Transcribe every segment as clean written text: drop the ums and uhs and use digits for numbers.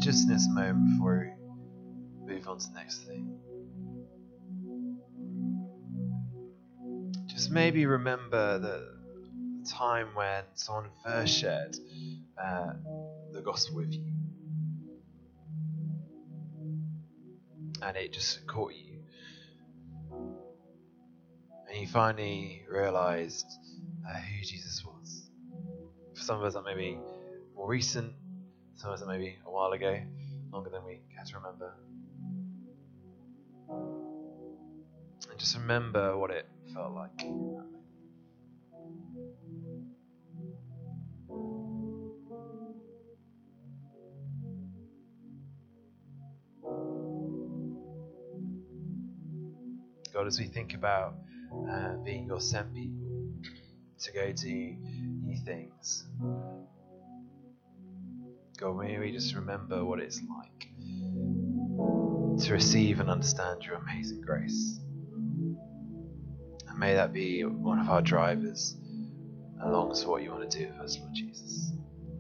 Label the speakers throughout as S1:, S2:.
S1: just in this moment before we move on to the next thing, just maybe remember the time when someone first shared the gospel with you, and it just caught you, and you finally realised who Jesus was. For some of us that may be more recent, some of us that may be a while ago, longer than we care to remember. And just remember what it felt like. God, as we think about being your sent people to go do new things, God, may we just remember what it's like to receive and understand your amazing grace. And may that be one of our drivers along to what you want to do with us, Lord Jesus.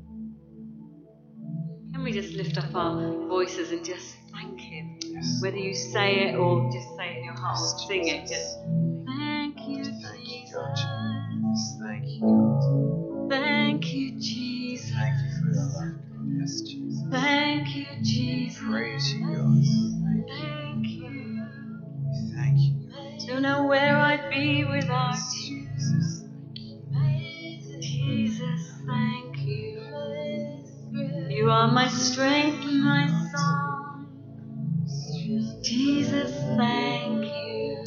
S2: Can we just lift up our voices and just thank Him?
S1: Yes.
S2: Whether you say it or just say it in your heart,
S1: Yes,
S2: sing it.
S1: Jesus.
S2: Just thank you,
S1: Thank you,
S2: Jesus.
S1: God. Yes, thank you, God.
S2: Thank you, Jesus.
S1: Thank you for your love, God. Yes, Jesus.
S2: Thank you, Jesus.
S1: Praise you, God.
S2: Thank you.
S1: Thank you, God.
S2: Don't know where I'd be without
S1: Yes,
S2: you.
S1: Jesus.
S2: Jesus, thank you. You are my strength and my song. Jesus, thank you.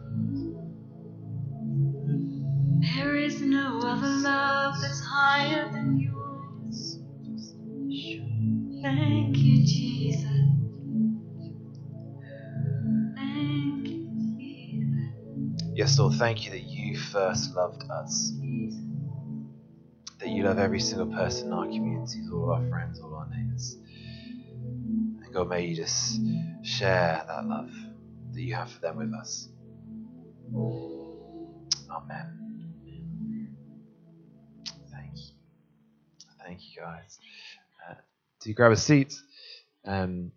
S2: There is no other love that's higher than yours. Thank you, Jesus. Thank you, Jesus.
S1: Yes, Lord, thank you that you first loved us. That you love every single person in our communities, all of our friends, all our neighbours. And God, may you just share that love that you have for them with us. Amen. Thank you. Thank you, guys. Do grab a seat. I'm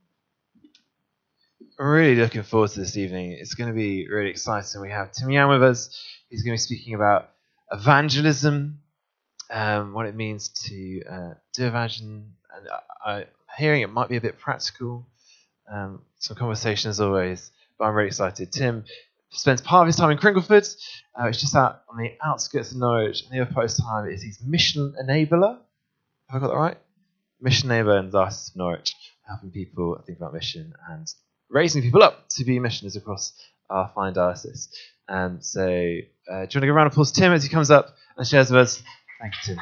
S1: really looking forward to this evening. It's going to be really exciting. We have Tim Yan with us. He's going to be speaking about evangelism, what it means to do evangelism. And I'm hearing it might be a bit practical. Some conversation as always, but I'm really excited. Tim spends part of his time in Cringleford. It's just out on the outskirts of Norwich. And the other part of his time is he's mission enabler. Have I got that right? Mission enabler in the Diocese of Norwich, helping people think about mission and raising people up to be missionaries across our fine diocese. And so, do you want to give a round of applause to Tim as he comes up and shares with us? Thank you, Tim.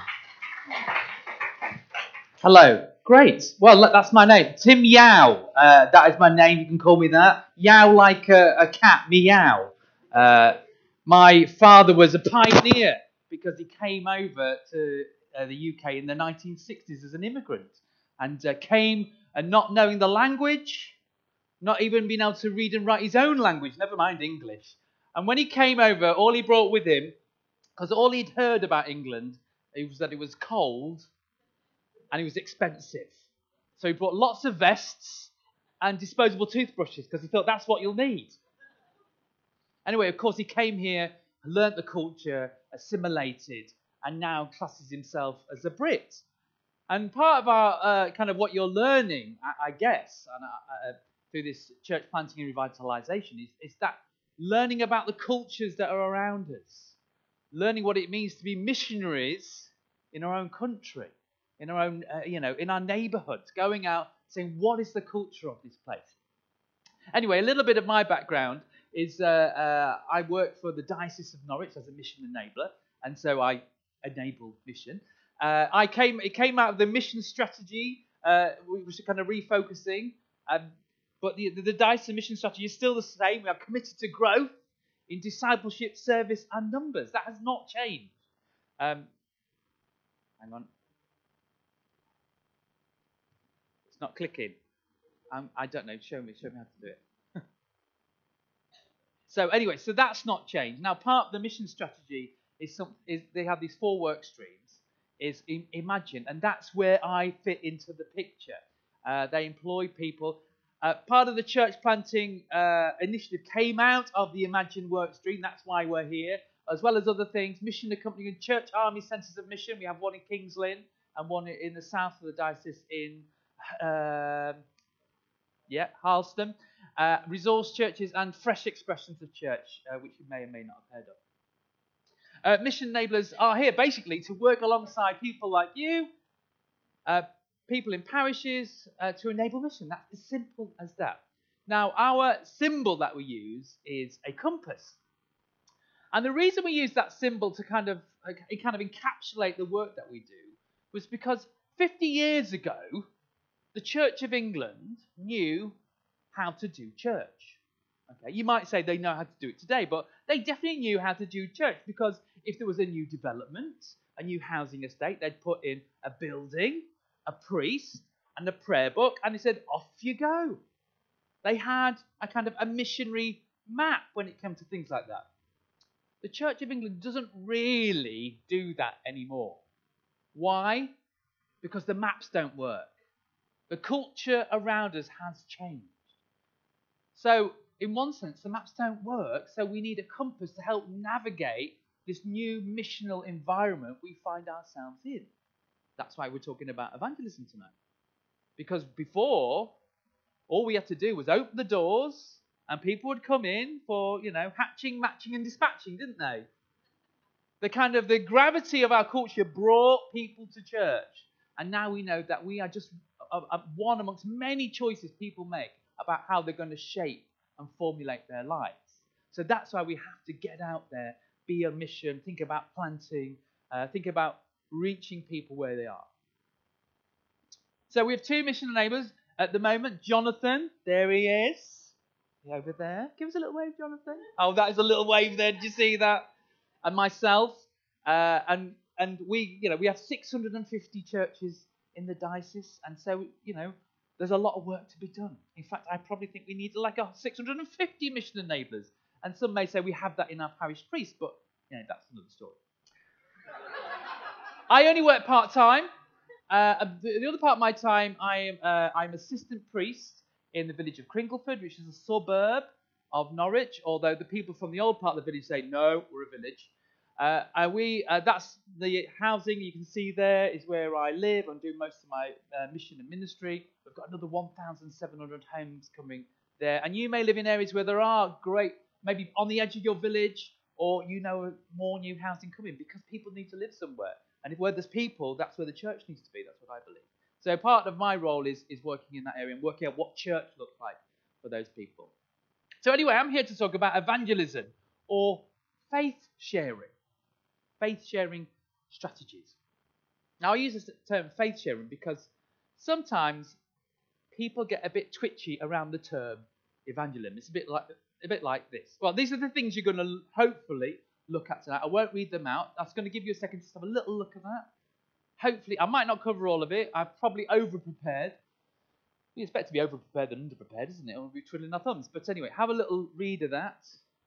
S3: Hello. Great. Well, that's my name. Tim Yao. That is my name. You can call me that. Yao like a cat. Meow. My father was a pioneer because he came over to the UK in the 1960s as an immigrant and came and not knowing the language, not even being able to read and write his own language, never mind English. And when he came over, all he brought with him, because all he'd heard about England, was that it was cold and it was expensive. So he brought lots of vests and disposable toothbrushes because he thought that's what you'll need. Anyway, of course, he came here, learnt the culture, assimilated, and now classes himself as a Brit. And part of our kind of what you're learning, I guess, and through this church planting and revitalisation is that learning about the cultures that are around us, learning what it means to be missionaries in our own country, in our own, in our neighbourhoods, going out saying, what is the culture of this place? Anyway, a little bit of my background is I work for the Diocese of Norwich as a mission enabler, and so I enable mission. It came out of the mission strategy, we were kind of refocusing, but the Diocese mission strategy is still the same. We are committed to growth in discipleship, service, and numbers. That has not changed. Hang on. It's not clicking. I don't know. Show me how to do it. So anyway, so that's not changed. Now, part of the mission strategy is they have these 4 work streams. Is imagine, and that's where I fit into the picture. They employ people. Part of the church planting initiative came out of the Imagine work stream. That's why we're here, as well as other things. Mission accompanying church army centres of mission. We have one in Kings Lynn and one in the south of the diocese in Harleston. Resource churches and fresh expressions of church, which you may or may not have heard of. Mission enablers are here basically to work alongside people like you, people in parishes, to enable mission. That's as simple as that. Now, our symbol that we use is a compass. And the reason we use that symbol to kind of encapsulate the work that we do was because 50 years ago, the Church of England knew how to do church. Okay, you might say they know how to do it today, but they definitely knew how to do church, because if there was a new development, a new housing estate, they'd put in a building, a priest, and a prayer book, and they said, off you go. They had a kind of a missionary map when it came to things like that. The Church of England doesn't really do that anymore. Why? Because the maps don't work. The culture around us has changed. So, in one sense, the maps don't work, so we need a compass to help navigate this new missional environment we find ourselves in. That's why we're talking about evangelism tonight. Because before, all we had to do was open the doors and people would come in for, hatching, matching and dispatching, didn't they? The gravity of our culture brought people to church. And now we know that we are just one amongst many choices people make about how they're going to shape and formulate their lives. So that's why we have to get out there, be a mission, think about planting, think about reaching people where they are. So we have two mission neighbours at the moment. Jonathan, there he is. Over there. Give us a little wave, Jonathan. Oh, that is a little wave there. Did you see that? And myself. And we have 650 churches in the diocese. And so, there's a lot of work to be done. In fact, I probably think we need 650 mission enablers. And some may say we have that in our parish priest, but that's another story. I only work part-time. The other part of my time, I'm assistant priest in the village of Cringleford, which is a suburb of Norwich, although the people from the old part of the village say, no, we're a village. That's the housing you can see there is where I live. I'm doing most of my mission and ministry. We've got another 1,700 homes coming there. And you may live in areas where there are great, maybe on the edge of your village, or more new housing coming, because people need to live somewhere. And where there's people, that's where the church needs to be. That's what I believe. So part of my role is working in that area and working out what church looks like for those people. So anyway, I'm here to talk about evangelism or faith sharing strategies. Now I use the term faith sharing because sometimes people get a bit twitchy around the term evangelism. It's a bit like this. Well, these are the things you're going to hopefully look at tonight. I won't read them out. That's going to give you a second to just have a little look at that. Hopefully, I might not cover all of it. I've probably over-prepared. We expect to be over-prepared than under-prepared, isn't it? Or we'll be twiddling our thumbs. But anyway, have a little read of that.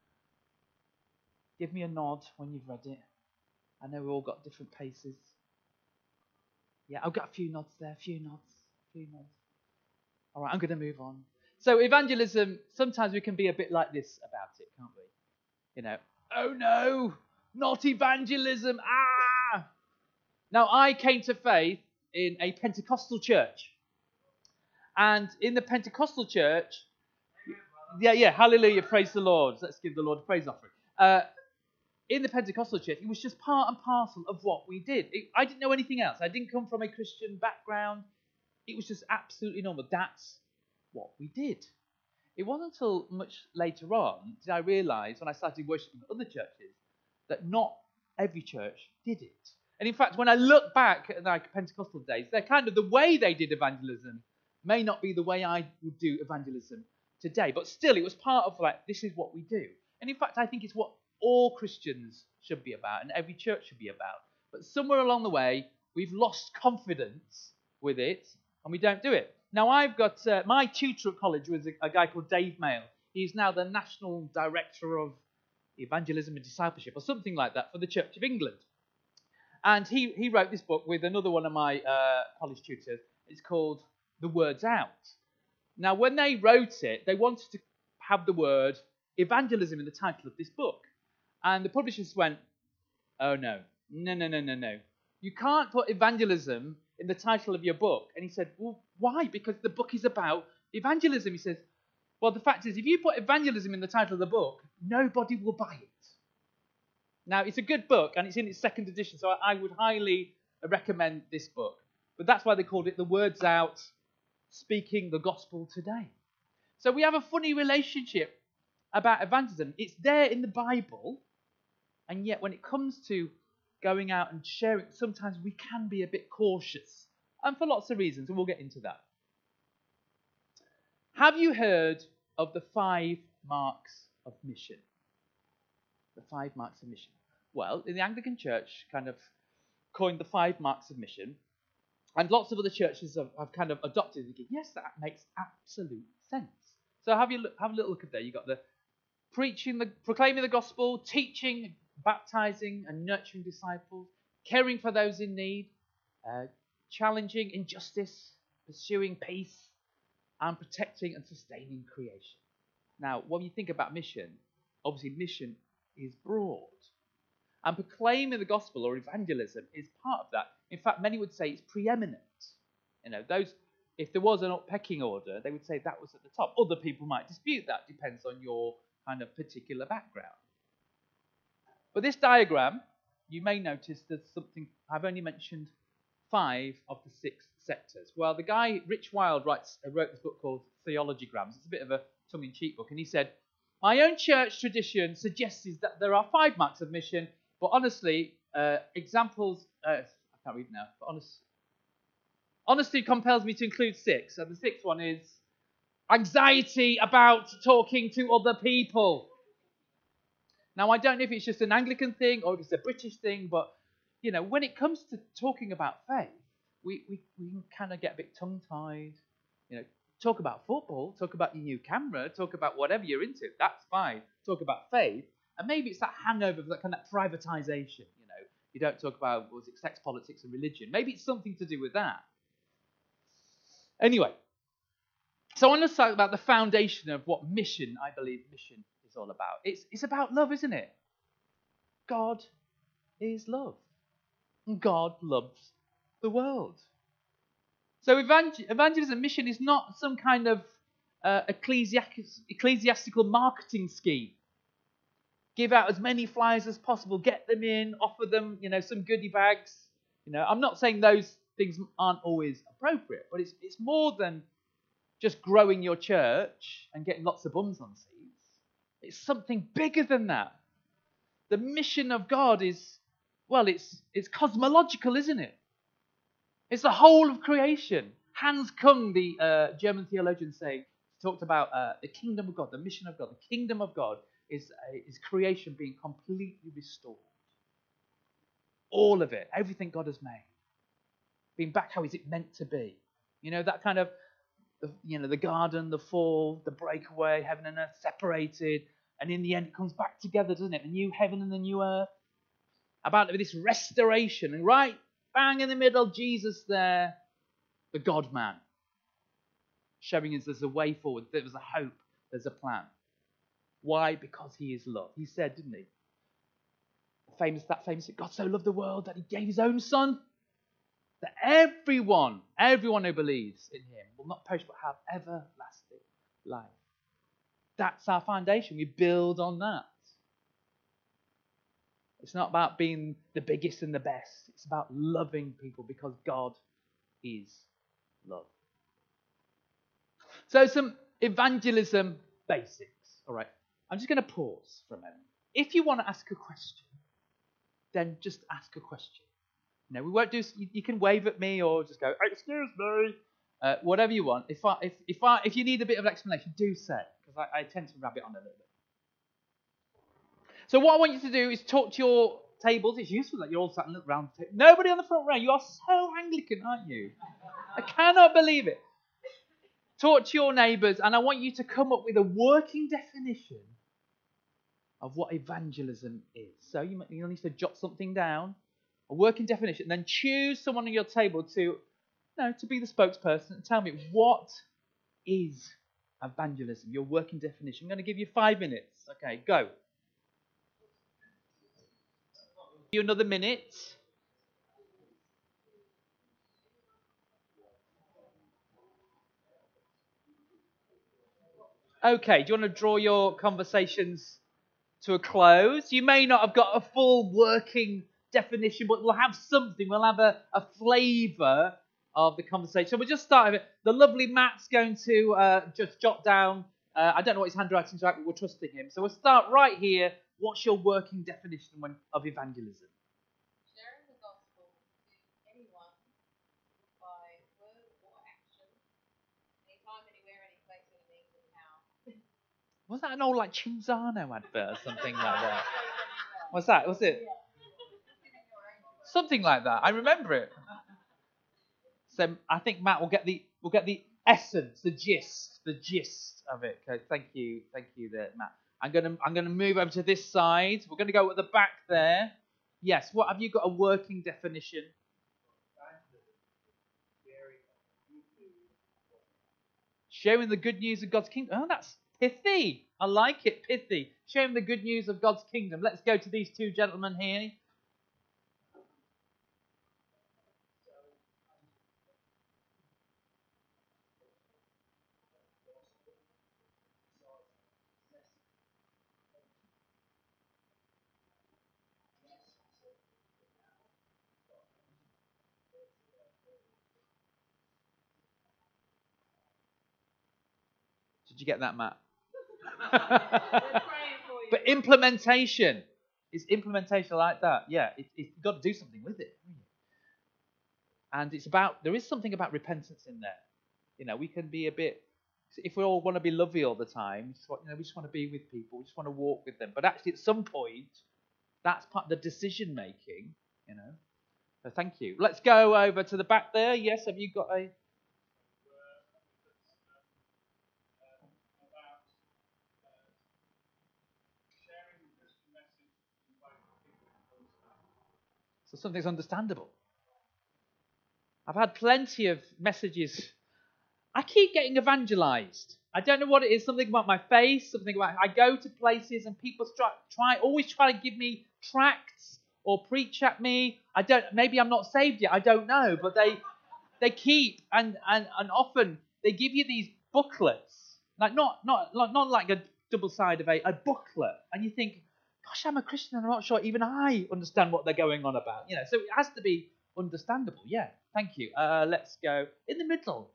S3: Give me a nod when you've read it. I know we've all got different paces. Yeah, I've got a few nods there, a few nods. All right, I'm going to move on. So evangelism, sometimes we can be a bit like this about it, can't we? Oh no, not evangelism, ah! Now, I came to faith in a Pentecostal church. And in the Pentecostal church, hallelujah, praise the Lord. Let's give the Lord a praise offering. In the Pentecostal church, it was just part and parcel of what we did. I didn't know anything else. I didn't come from a Christian background. It was just absolutely normal. That's what we did. It wasn't until much later on did I realise, when I started worshipping at other churches, that not every church did it. And in fact, when I look back at the Pentecostal days, they're kind of the way they did evangelism may not be the way I would do evangelism today. But still, it was part of this is what we do. And in fact, I think it's what all Christians should be about and every church should be about. But somewhere along the way, we've lost confidence with it and we don't do it. Now, I've got my tutor at college was a guy called Dave Mail. He's now the National Director of Evangelism and Discipleship or something like that for the Church of England. And he wrote this book with another one of my college tutors. It's called the words out. Now, when they wrote it, they wanted to have the word evangelism in the title of this book. And the publishers went, oh no. You can't put evangelism in the title of your book. And he said, well, why? Because the book is about evangelism. He says, well, the fact is, if you put evangelism in the title of the book, nobody will buy it. Now, it's a good book, and it's in its second edition, so I would highly recommend this book. But that's why they called it The Words Out, Speaking the Gospel Today. So we have a funny relationship about evangelism. It's there in the Bible, and yet when it comes to going out and sharing, sometimes we can be a bit cautious, and for lots of reasons, and we'll get into that. Have you heard of the 5 marks of mission? The 5 marks of mission. Well, in the Anglican Church kind of coined the 5 marks of mission, and lots of other churches have kind of adopted it. Yes, that makes absolute sense. So have a little look at there. You've got the proclaiming the gospel, teaching, baptizing and nurturing disciples, caring for those in need, challenging injustice, pursuing peace, and protecting and sustaining creation. Now, when you think about mission, obviously mission is broad. And proclaiming the gospel or evangelism is part of that. In fact, many would say it's preeminent. If there was an pecking order, they would say that was at the top. Other people might dispute that. Depends on your kind of particular background. But this diagram, you may notice there's something. I've only mentioned 5 of the 6 sectors. Well, the guy, Rich Wilde, wrote this book called Theologograms. It's a bit of a tongue-in-cheek book. And he said, my own church tradition suggests that there are 5 marks of mission, but honestly, examples, I can't read now, but honesty compels me to include 6. And the 6th one is anxiety about talking to other people. Now, I don't know if it's just an Anglican thing or if it's a British thing, but, when it comes to talking about faith, we can kind of get a bit tongue-tied. Talk about football, talk about your new camera, talk about whatever you're into. That's fine. Talk about faith. And maybe it's that hangover of that kind of privatization. You don't talk about, sex, politics, and religion. Maybe it's something to do with that. Anyway, so I want to talk about the foundation of what mission, I believe mission is all about. It's about love, isn't it? God is love. And God loves the world. So evangelism mission is not some kind of ecclesiastical marketing scheme. Give out as many flyers as possible, get them in, offer them, some goodie bags. I'm not saying those things aren't always appropriate, but it's more than just growing your church and getting lots of bums on seats. It's something bigger than that. The mission of God is, it's cosmological, isn't it? It's the whole of creation. Hans Kung, the German theologian, talked about the kingdom of God, the mission of God. The kingdom of God is creation being completely restored. All of it, everything God has made, being back how is it meant to be. That kind of, the garden, the fall, the breakaway, heaven and earth separated, and in the end it comes back together, doesn't it? The new heaven and the new earth. About this restoration, and right bang in the middle, Jesus there, the God-man, showing us there's a way forward, there's a hope, there's a plan. Why? Because he is love. He said, didn't he? That famous, God so loved the world that he gave his own son, that everyone who believes in him will not perish but have everlasting life. That's our foundation. We build on that. It's not about being the biggest and the best. It's about loving people because God is love. So some evangelism basics. All right. I'm just going to pause for a moment. If you want to ask a question, then just ask a question. We won't do. You can wave at me or just go, "Excuse me," whatever you want. If you need a bit of explanation, do say, because I tend to rabbit on a little bit. So what I want you to do is talk to your tables. It's useful that you're all sat around the table. Nobody on the front row. You are so Anglican, aren't you? I cannot believe it. Talk to your neighbours, and I want you to come up with a working definition of what evangelism is. So you'll need to jot something down, a working definition, and then choose someone on your table to to be the spokesperson and tell me, what is evangelism? Your working definition. I'm going to give you 5 minutes. Okay, go. You another minute. Okay, do you want to draw your conversations to a close? You may not have got a full working definition, but we'll have something. We'll have a flavour of the conversation. So we'll just start with it. The lovely Matt's going to just jot down, I don't know what his handwriting's like, but we're trusting him. So we'll start right here. What's your working definition of evangelism?
S4: Sharing the gospel to anyone by word or action, anytime, anywhere, any place, any means, anyhow.
S3: Was that an old like Cinzano advert or something like that? What's that? Was it? Something like that. I remember it. So I think Matt will get the essence, the gist of it. Okay, thank you there, Matt. I'm gonna move over to this side. We're gonna go at the back there. Yes. What have you got a working definition? Sharing the good news of God's kingdom. Oh, that's pithy. I like it, pithy. Sharing the good news of God's kingdom. Let's go to these two gentlemen here. Did you get that, Matt? But implementation. Is implementation like that? Yeah, you've got to do something with it. And there is something about repentance in there. We can be a bit, if we all want to be lovely all the time, we just want to be with people, we just want to walk with them. But actually, at some point, that's part of the decision making. So thank you. Let's go over to the back there. Yes, have you got a? So something's understandable. I've had plenty of messages. I keep getting evangelized. I don't know what it is. Something about my face. Something about I go to places and people always try to give me tracts or preach at me. Maybe I'm not saved yet. I don't know. But they keep and often they give you these booklets, like not like a double side of a booklet, and you think, gosh, I'm a Christian and I'm not sure even I understand what they're going on about. So it has to be understandable. Yeah, thank you. Let's go in the middle.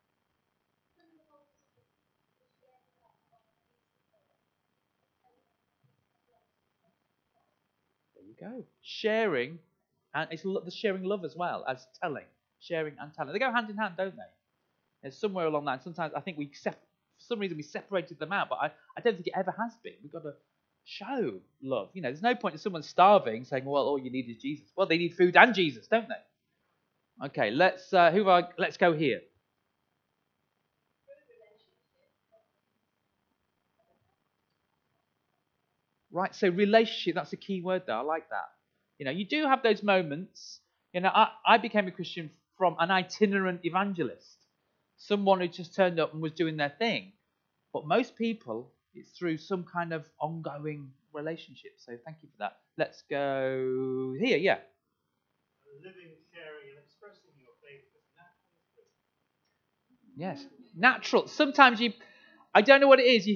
S3: There you go. Sharing, and it's the sharing love as well as telling. Sharing and telling. They go hand in hand, don't they? There's somewhere along that. Sometimes I think for some reason we separated them out, but I don't think it ever has been. We've got to show love. There's no point in someone starving saying, well, all you need is Jesus. Well, they need food and Jesus, don't they? Okay, let's go here. Right, so relationship, that's a key word there. I like that. You do have those moments. I became a Christian from an itinerant evangelist, someone who just turned up and was doing their thing. But most people, it's through some kind of ongoing relationship. So thank you for that. Let's go here, yeah.
S5: Living, sharing, and expressing your faith as natural.
S3: Yes, natural. Sometimes I don't know what it is.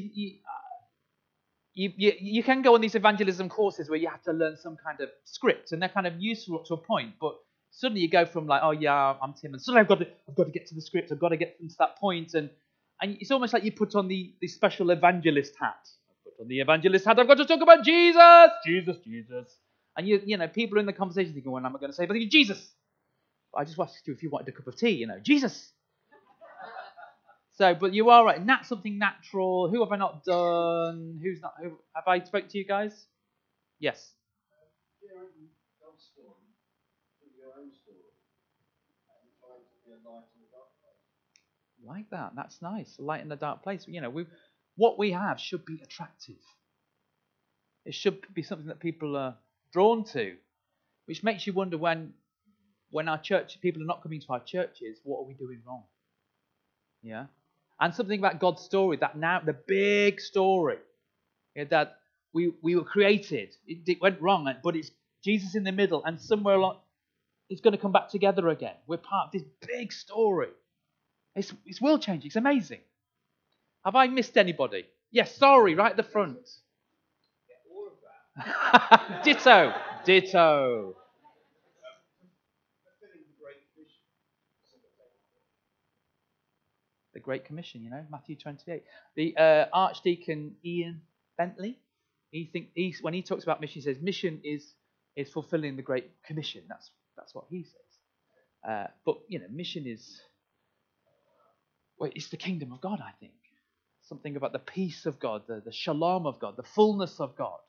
S3: You can go on these evangelism courses where you have to learn some kind of script, and they're kind of useful up to a point. But suddenly you go from like, oh yeah, I'm Tim, and suddenly I've got to get to the script. I've got to get to that point, and it's almost like you put on the special evangelist hat. I put on the evangelist hat. I've got to talk about Jesus. And people are in the conversation thinking, "When am I going to say anything? Jesus?" But I just asked you if you wanted a cup of tea. Jesus. So, but you are right. Something natural. Who have I not done? Who's not? Who have I spoken to you guys? Yes.
S5: Sharing God's story through your own story and trying to be a light in the dark place.
S3: Like that. That's nice. A light in the dark place. What we have should be attractive. It should be something that people are drawn to, which makes you wonder when when our church people are not coming to our churches, what are we doing wrong? Yeah. And something about God's story, that now the big story, that we were created. It went wrong, but it's Jesus in the middle, and somewhere along it's going to come back together again. We're part of this big story. It's world changing. It's amazing. Have I missed anybody? Yes, sorry, right at the front.
S5: All of that.
S3: Ditto.
S5: Fulfilling the Great Commission.
S3: The Great Commission, Matthew 28. The Archdeacon Ian Bentley, when he talks about mission, he says mission is fulfilling the Great Commission. That's what he says. But mission is it's the kingdom of God. I think something about the peace of God, the shalom of God, the fullness of God.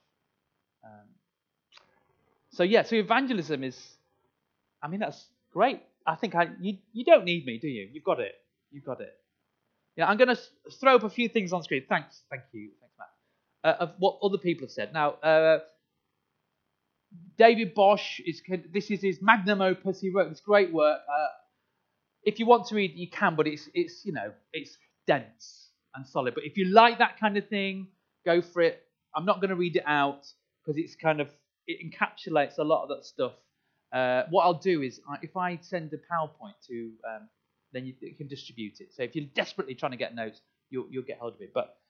S3: So evangelism is. I mean, that's great. I think you don't need me, do you? You've got it. Yeah, I'm going to throw up a few things on screen. Thank you, Matt. Of what other people have said. Now, David Bosch this is his magnum opus. He wrote this great work. If you want to read, you can, but it's dense and solid. But if you like that kind of thing, go for it. I'm not going to read it out because it encapsulates a lot of that stuff. What I'll do is, if I send a PowerPoint to, then you can distribute it. So if you're desperately trying to get notes, you'll get hold of it. But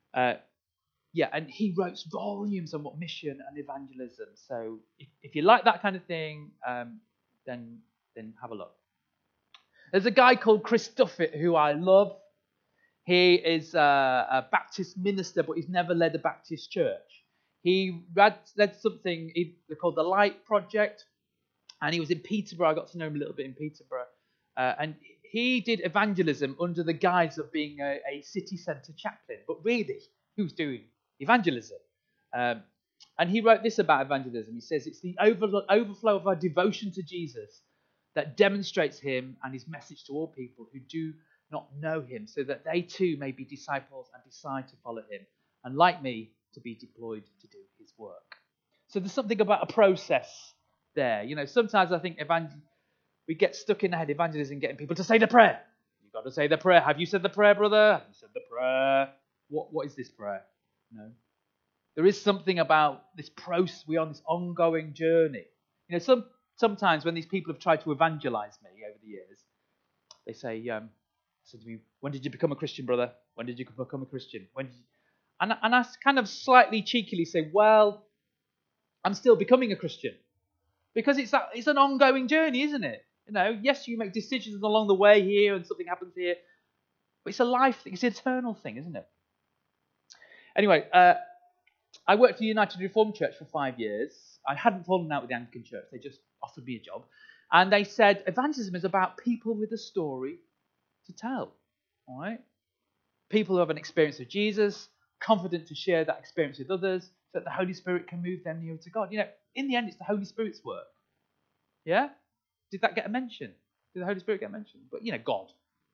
S3: and he wrote volumes on what mission and evangelism. So if you like that kind of thing, then have a look. There's a guy called Chris Duffett who I love. He is a Baptist minister, but he's never led a Baptist church. He led something called the Light Project, and he was in Peterborough. I got to know him a little bit in Peterborough. And he did evangelism under the guise of being a city centre chaplain. But really, he was doing evangelism. And he wrote this about evangelism. He says, it's the overflow of our devotion to Jesus that demonstrates him and his message to all people who do not know him, so that they too may be disciples and decide to follow him, and like me, to be deployed to do his work. So there's something about a process there. Sometimes I think we get stuck in the head evangelism, getting people to say the prayer. You've got to say the prayer. Have you said the prayer, brother? Have you said the prayer? What is this prayer? No. There is something about this process. We're on this ongoing journey. Sometimes when these people have tried to evangelize me over the years, they say to me, when did you become a Christian, brother? When did you become a Christian? And I kind of slightly cheekily say, well, I'm still becoming a Christian. Because it's an ongoing journey, isn't it? Yes, you make decisions along the way here and something happens here. But it's a life thing. It's an eternal thing, isn't it? Anyway, I worked for the United Reformed Church for 5 years. I hadn't fallen out with the Anglican Church. They just offered me a job. And they said, evangelism is about people with a story to tell. All right? People who have an experience of Jesus, confident to share that experience with others, so that the Holy Spirit can move them nearer to God. In the end, it's the Holy Spirit's work. Yeah? Did that get a mention? Did the Holy Spirit get mentioned? But, God.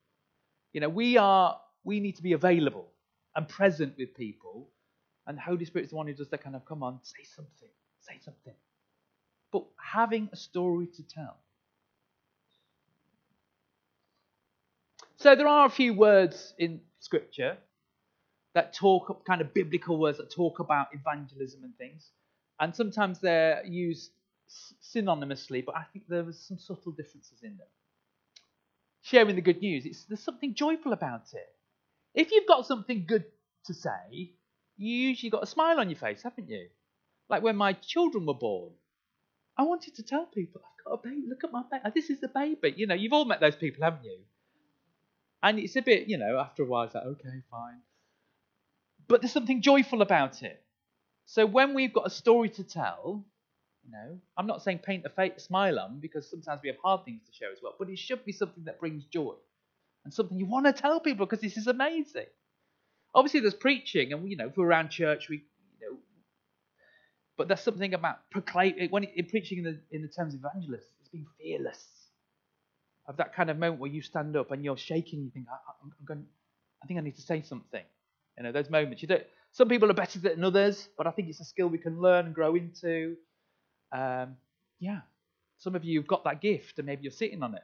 S3: We need to be available and present with people. And the Holy Spirit's the one who does that kind of, come on, say something. But having a story to tell. So there are a few words in Scripture that talk, kind of biblical words that talk about evangelism and things. And sometimes they're used synonymously, but I think there are some subtle differences in them. Sharing the good news, there's something joyful about it. If you've got something good to say, you usually got a smile on your face, haven't you? Like when my children were born, I wanted to tell people, I've got a baby, look at my baby, this is the baby. You've all met those people, haven't you? And it's a bit, after a while, it's like, okay, fine. But there's something joyful about it. So when we've got a story to tell, I'm not saying paint a fake smile on, because sometimes we have hard things to share as well, but it should be something that brings joy and something you want to tell people because this is amazing. Obviously, there's preaching, and if we're around church, but there's something about proclaiming in preaching in the terms of evangelists, it's being fearless. Of that kind of moment where you stand up and you're shaking, you think, I think I need to say something. Those moments. Some people are better than others, but I think it's a skill we can learn and grow into. Some of you have got that gift and maybe you're sitting on it.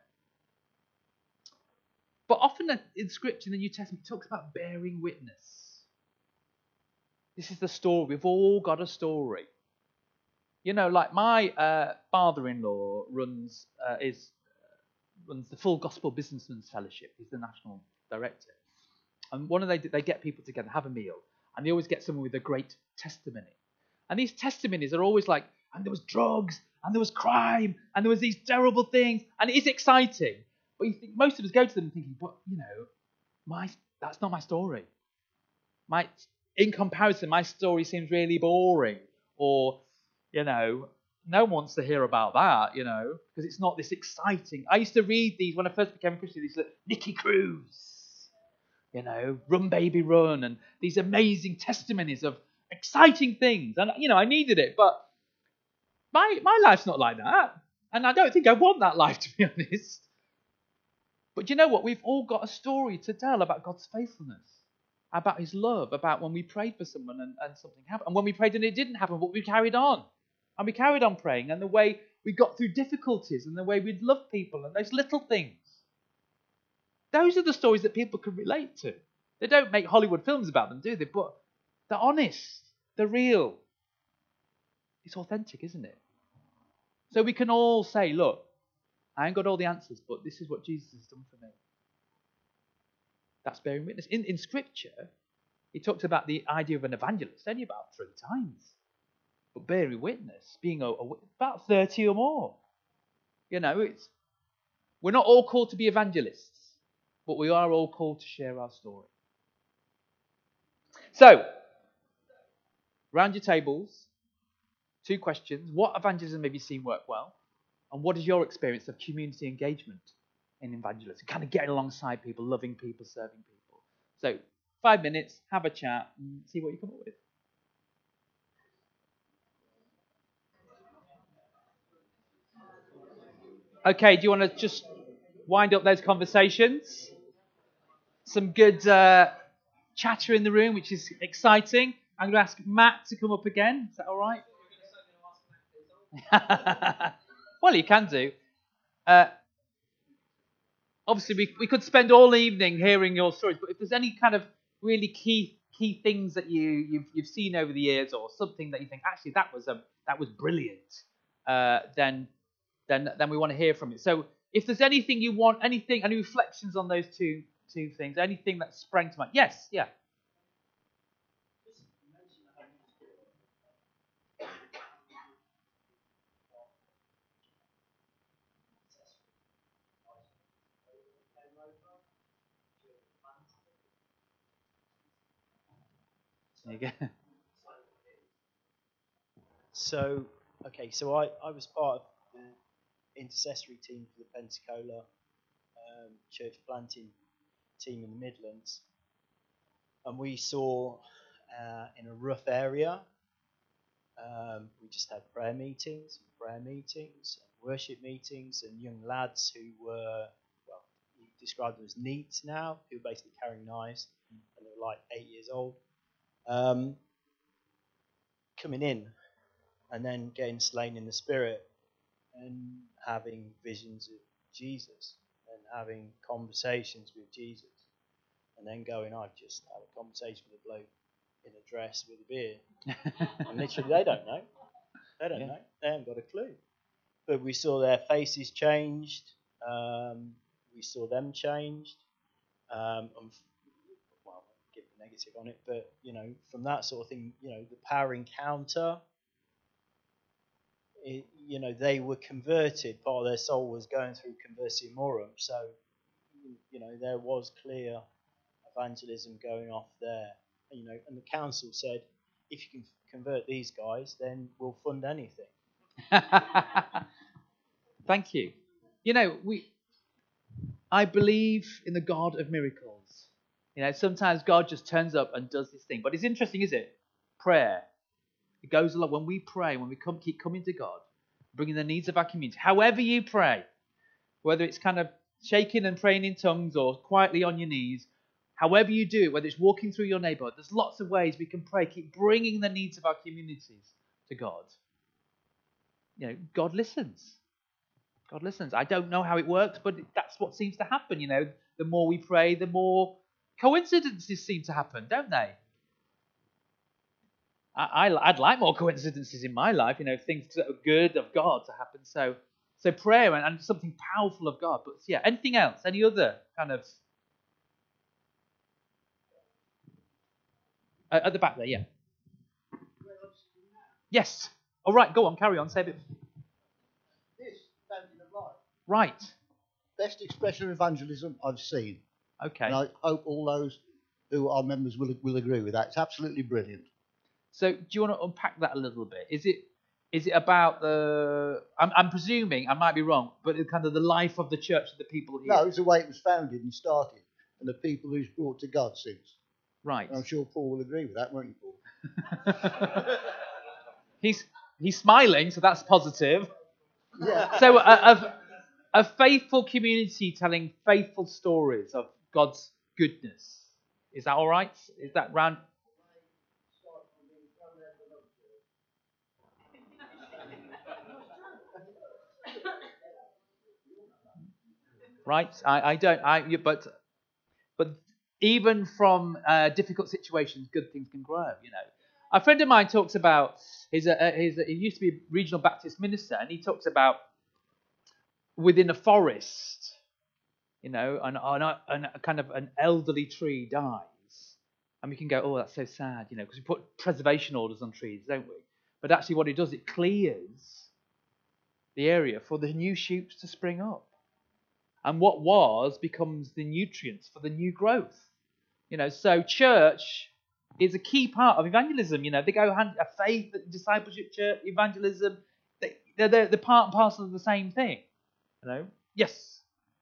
S3: But often in Scripture in the New Testament, it talks about bearing witness. This is the story. We've all got a story. You know, like my father-in-law runs the Full Gospel Businessmen's Fellowship. He's the national director. And they get people together, have a meal, and they always get someone with a great testimony. And these testimonies are always like, and there was drugs, and there was crime, and there was these terrible things, and it is exciting. But you think most of us go to them thinking, but you know, that's not my story. In comparison, my story seems really boring, or you know, no one wants to hear about that, you know, because it's not this exciting. I used to read these when I first became a Christian. These like Nicky Cruz, you know, Run Baby Run, and these amazing testimonies of exciting things. And you know, I needed it, but my life's not like that, and I don't think I want that life, to be honest. But you know what? We've all got a story to tell about God's faithfulness, about his love, about when we prayed for someone and something happened, and when we prayed and it didn't happen, but we carried on. And we carried on praying, and the way we got through difficulties, and the way we'd love people, and those little things. Those are the stories that people can relate to. They don't make Hollywood films about them, do they? But they're honest. They're real. It's authentic, isn't it? So we can all say, look, I ain't got all the answers, but this is what Jesus has done for me. That's bearing witness. In Scripture, he talks about the idea of an evangelist only about 3 times. But bearing witness, being about 30 or more. You know, we're not all called to be evangelists, but we are all called to share our story. So, round your tables, 2 questions. What evangelism have you seen work well? And what is your experience of community engagement in evangelism? Kind of getting alongside people, loving people, serving people. So, 5 minutes, have a chat, and see what you come up with. Okay, do you want to just wind up those conversations? Some good chatter in the room, which is exciting. I'm going to ask Matt to come up again. Is that all right? Well, you can do. Obviously, we could spend all evening hearing your stories, but if there's any kind of really key things that you've seen over the years, or something that you think actually that was brilliant, then we want to hear from you. So if there's anything you want, any reflections on those two things, anything that sprang to mind. Yes, yeah. There you go.
S6: So I was part of the intercessory team for the Pensacola church planting team in the Midlands, and we saw in a rough area, we just had prayer meetings, worship meetings, and young lads who were, well, you describe them as neats now, who were basically carrying knives, and they were like 8 years old, coming in and then getting slain in the spirit and having visions of Jesus and having conversations with Jesus, and then going, I've just had a conversation with a bloke in a dress with a beard. And literally, they don't know. They don't know. They haven't got a clue. But we saw their faces changed. We saw them changed. Well, I'll give the negative on it, but, you know, from that sort of thing, you know, the power encounter, you know, they were converted. Part of their soul was going through conversio morum. So, you know, there was clear evangelism going off there. You know, and the council said, if you can convert these guys, then we'll fund anything.
S3: Thank you. You know, I believe in the God of miracles. You know, sometimes God just turns up and does this thing. But it's interesting, is it? Prayer. It goes along. When we pray, when we keep coming to God, bringing the needs of our community, however you pray, whether it's kind of shaking and praying in tongues or quietly on your knees, however you do it, whether it's walking through your neighborhood, there's lots of ways we can pray. Keep bringing the needs of our communities to God. You know, God listens. God listens. I don't know how it works, but that's what seems to happen. The more we pray, the more coincidences seem to happen, don't they? I'd like more coincidences in my life, things that are good of God to happen. So prayer and something powerful of God. But yeah, anything else? Any other kind of... At the back there, yeah. Yes. All right, go on, carry on. Say a bit.
S5: This standing of life.
S3: Right.
S5: Best expression of evangelism I've seen.
S3: Okay.
S5: And I hope all those who are members will agree with that. It's absolutely brilliant.
S3: So do you want to unpack that a little bit? Is it about the... I'm presuming, I might be wrong, but it's kind of the life of the church of the people here?
S5: No, it's the way it was founded and started, and the people who's brought to God since.
S3: Right.
S5: And I'm sure Paul will agree with that, won't you, Paul?
S3: He's smiling, so that's positive.
S5: Yeah.
S3: So a faithful community telling faithful stories of God's goodness. Is that all right? Is that round? Right? But even from difficult situations, good things can grow. A friend of mine talks about he used to be a regional Baptist minister, and he talks about within a forest, and a kind of an elderly tree dies, and we can go, oh, that's so sad, because we put preservation orders on trees, don't we? But actually, what it does, it clears the area for the new shoots to spring up, and what was becomes the nutrients for the new growth. So church is a key part of evangelism. They go hand faith, discipleship, church, evangelism. They're part and parcel of the same thing. Yes.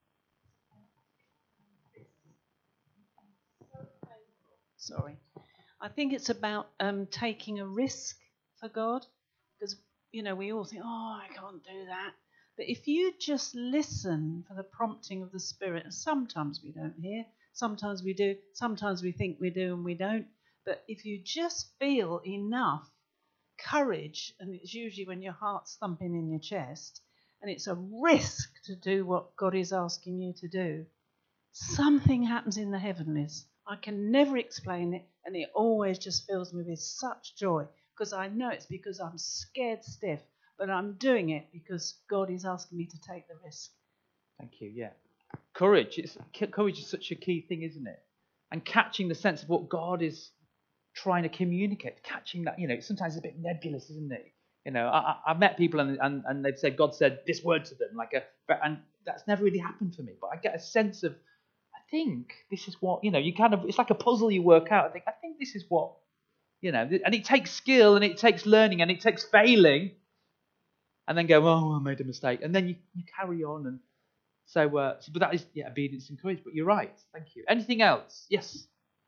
S2: Sorry. I think it's about taking a risk for God, because we all think, oh, I can't do that. But if you just listen for the prompting of the Spirit, and sometimes we don't hear, sometimes we do, sometimes we think we do and we don't. But if you just feel enough courage, and it's usually when your heart's thumping in your chest, and it's a risk to do what God is asking you to do, something happens in the heavenlies. I can never explain it, and it always just fills me with such joy, because I know it's because I'm scared stiff, but I'm doing it because God is asking me to take the risk.
S3: Thank you, yeah. Courage is such a key thing, isn't it? And catching the sense of what God is trying to communicate, catching that, sometimes it's a bit nebulous, isn't it? I've met people and they've said, God said this word to them, and that's never really happened for me, but I get a sense of, I think this is what, you kind of, it's like a puzzle you work out. I think this is what, and it takes skill and it takes learning and it takes failing, and then go, oh, I made a mistake, and then you carry on. And so but that is obedience and courage. But you're right. Thank you. Anything else? Yes.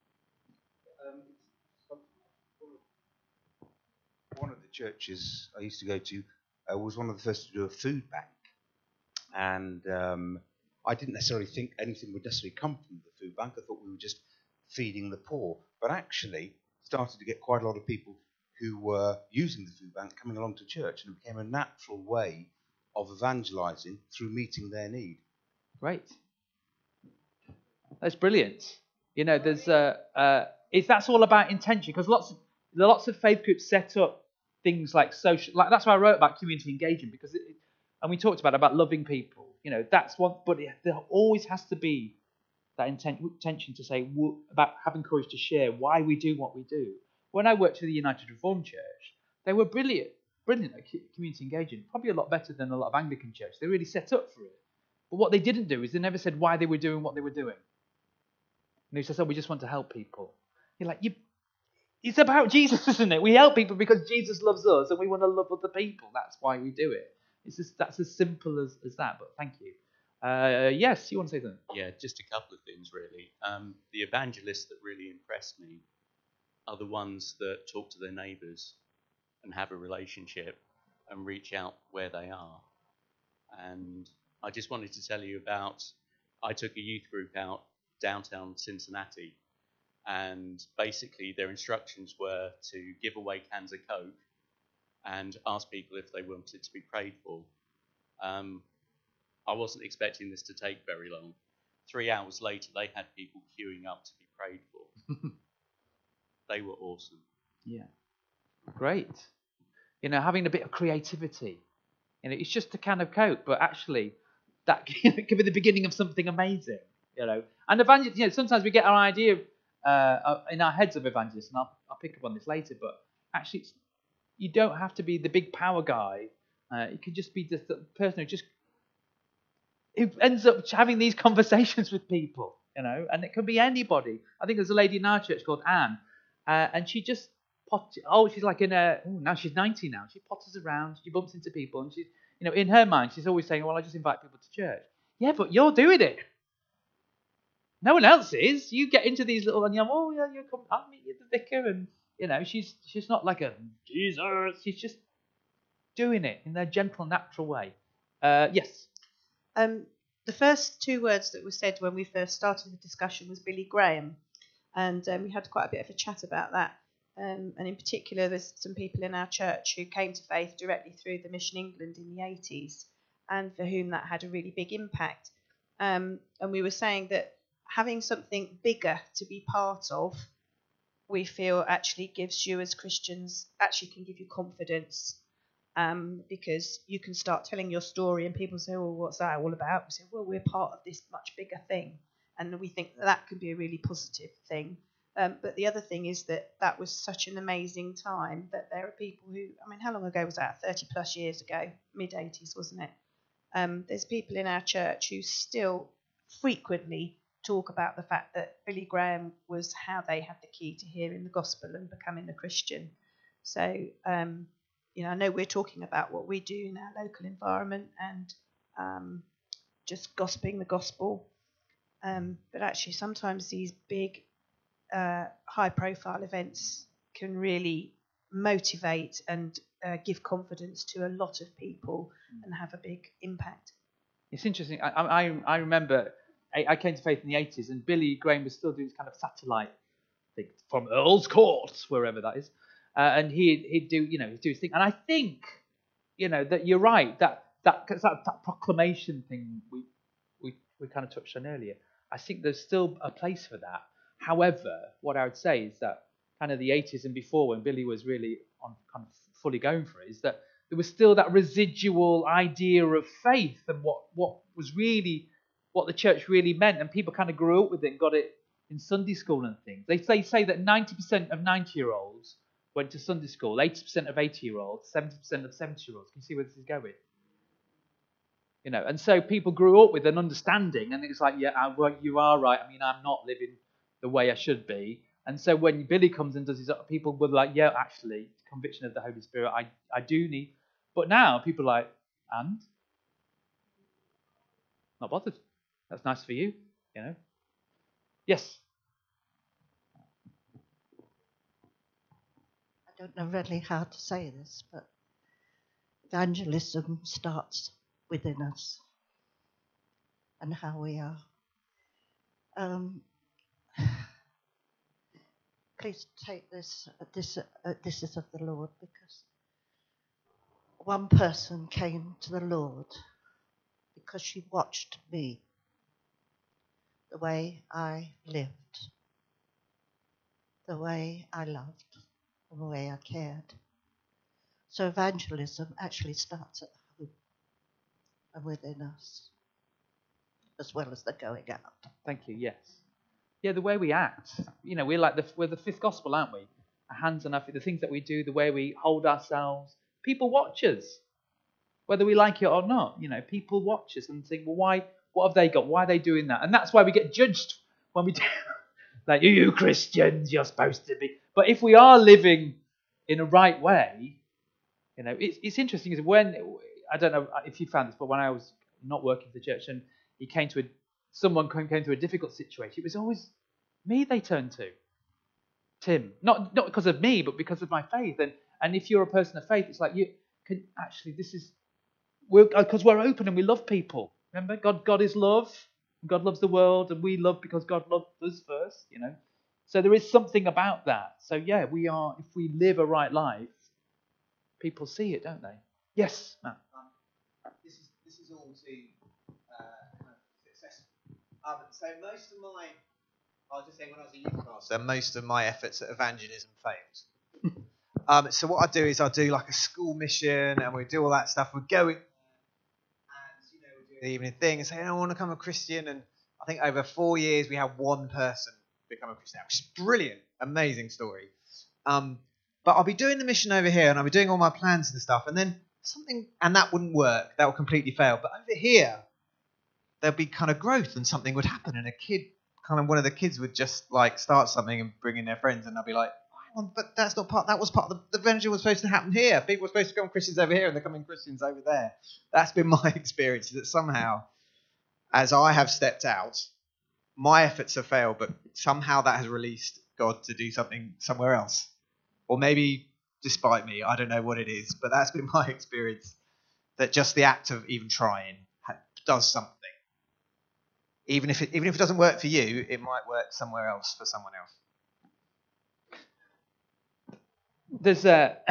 S7: One of the churches I used to go to was one of the first to do a food bank, and I didn't necessarily think anything would necessarily come from the food bank. I thought we were just feeding the poor, but actually started to get quite a lot of people who were using the food bank coming along to church, and it became a natural way of evangelizing through meeting their need.
S3: Great. That's brilliant. There's that's all about intention, because lots of faith groups set up things like social, that's why I wrote about community engagement, because and we talked about loving people. That's what, but there always has to be that intention to say about having courage to share why we do what we do. When I worked for the United Reformed Church, they were brilliant at community engagement, probably a lot better than a lot of Anglican churches. They really set up for it. But what they didn't do is they never said why they were doing what they were doing. And they just said, we just want to help people. You're like, it's about Jesus, isn't it? We help people because Jesus loves us and we want to love other people. That's why we do it. That's as simple as that, but thank you. Yes, you want to say something?
S8: Yeah, just a couple of things, really. The evangelists that really impressed me are the ones that talk to their neighbours and have a relationship and reach out where they are. And I just wanted to tell you about, I took a youth group out downtown Cincinnati, and basically their instructions were to give away cans of Coke and ask people if they wanted to be prayed for. I wasn't expecting this to take very long. 3 hours later, they had people queuing up to be prayed for. They were awesome.
S3: Yeah. Great. Having a bit of creativity. It's just to kind of cope, but actually that could be the beginning of something amazing. And evangelists, sometimes we get our idea in our heads of evangelists, and I'll pick up on this later, but actually you don't have to be the big power guy. You can just be just the person who ends up having these conversations with people, and it can be anybody. I think there's a lady in our church called Anne, and she just she's like now she's 90 now. She potters around, she bumps into people, and she's, in her mind, she's always saying, well, I just invite people to church. Yeah, but you're doing it. No one else is. You get into these little, and you're, oh yeah, you come, I'll meet you at the vicar, and she's not like a Jesus. She's just doing it in their gentle, natural way. Yes.
S9: The first 2 words that were said when we first started the discussion was Billy Graham, and we had quite a bit of a chat about that. And in particular, there's some people in our church who came to faith directly through the Mission England in the 80s, and for whom that had a really big impact. And we were saying that having something bigger to be part of, we feel actually gives you as Christians, actually can give you confidence, because you can start telling your story and people say, well, what's that all about? We say, well, we're part of this much bigger thing. And we think that can be a really positive thing. But the other thing is that was such an amazing time that there are people who, how long ago was that? 30 plus years ago, mid-80s, wasn't it? There's people in our church who still frequently talk about the fact that Billy Graham was how they had the key to hearing the gospel and becoming a Christian. So, I know we're talking about what we do in our local environment and just gossiping the gospel. But actually, sometimes these big high-profile events can really motivate and give confidence to a lot of people and have a big impact.
S3: It's interesting. I remember I came to faith in the 80s, and Billy Graham was still doing this kind of satellite thing from Earl's Court, wherever that is, and he'd do his thing. And I think that you're right, that proclamation thing we kind of touched on earlier. I think there's still a place for that. However, what I would say is that kind of the 80s and before, when Billy was really on kind of fully going for it, is that there was still that residual idea of faith and what the church really meant, and people kind of grew up with it and got it in Sunday school and things. They say that 90% of 90-year-olds went to Sunday school, 80% of 80-year-olds, 70% of 70-year-olds. Can you see where this is going? And so people grew up with an understanding, and it's like, yeah, well, you are right. I'm not living the way I should be. And so when Billy comes and does his, people were like, yeah, actually, conviction of the Holy Spirit, I do need. But now people are like, and? Not bothered. That's nice for you, Yes.
S10: I don't know really how to say this, but evangelism starts within us and how we are. Please take this. This is of the Lord, because one person came to the Lord because she watched me, the way I lived, the way I loved, and the way I cared. So evangelism actually starts at home and within us, as well as the going out.
S3: Thank you. Yes. Yeah, the way we act. We're the fifth gospel, aren't we? Our hands and our feet, the things that we do, the way we hold ourselves. People watch us, whether we like it or not. People watch us and think, well, why? What have they got? Why are they doing that? And that's why we get judged when we do. Like, you Christians, you're supposed to be. But if we are living in a right way, it's interesting. Is when, I don't know if you found this, but when I was not working for the church and someone came to a difficult situation, it was always me they turned to. Tim, not because of me, but because of my faith. And if you're a person of faith, it's like you can actually. Because we're open and we love people. Remember, God is love. God loves the world, and we love because God loved us first. So there is something about that. So yeah, we are. If we live a right life, people see it, don't they? Yes, Matt.
S11: This is all to So most of my, I was just saying when I was a youth pastor, most of my efforts at evangelism failed. So what I do is I do like a school mission, and we do all that stuff. We're going, and we do the evening thing, and say, I want to become a Christian. And I think over 4 years we had one person become a Christian, which is brilliant, amazing story. But I'll be doing the mission over here, and I'll be doing all my plans and stuff, and then something, and that wouldn't work. That would completely fail. But over here, there'd be kind of growth, and something would happen, and one of the kids would just like start something and bring in their friends, and I'd be like, but that's not part. That was part of the evangel was supposed to happen here. People were supposed to become Christians over here, and they're becoming Christians over there. That's been my experience. That somehow, as I have stepped out, my efforts have failed, but somehow that has released God to do something somewhere else. Or maybe despite me, I don't know what it is, but that's been my experience, that just the act of even trying does something. Even if it doesn't work for you, it might work somewhere else for someone else.
S3: There's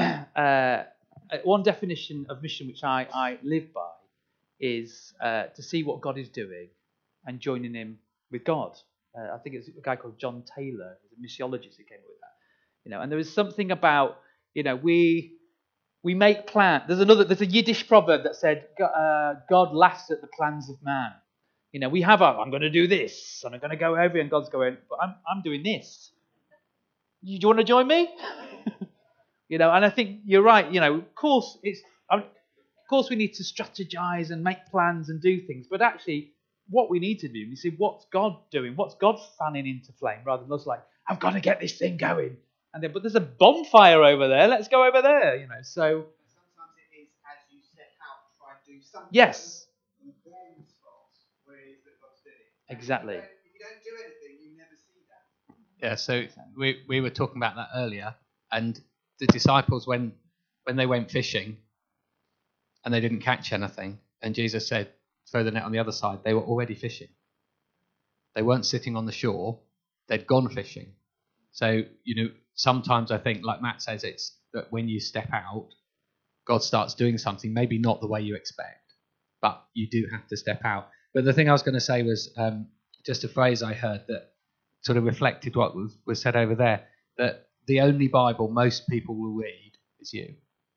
S3: one definition of mission which I live by is to see what God is doing and joining him with God. I think it's a guy called John Taylor, who's a missiologist who came up with that. And there is something about, we make plans. There's a Yiddish proverb that said, God laughs at the plans of man. We have I'm going to do this, and I'm going to go over here, and God's going, but I'm doing this. Do you want to join me? And I think you're right. Of course we need to strategize and make plans and do things, but actually, what we need to do, you see, what's God doing? What's God fanning into flame, rather than us like, I've got to get this thing going. And then, but there's a bonfire over there. Let's go over there. So
S11: sometimes it is as you set out, try and do something.
S3: Yes.
S11: And then spot where it is that God's doing it.
S3: Exactly.
S11: If you don't do anything, you never see that.
S12: Yeah. So we were talking about that earlier, and the disciples when they went fishing, and they didn't catch anything, and Jesus said, throw the net on the other side. They were already fishing. They weren't sitting on the shore. They'd gone fishing. So, sometimes I think, like Matt says, it's that when you step out, God starts doing something, maybe not the way you expect, but you do have to step out. But the thing I was going to say was just a phrase I heard that sort of reflected what was said over there, that the only Bible most people will read is you.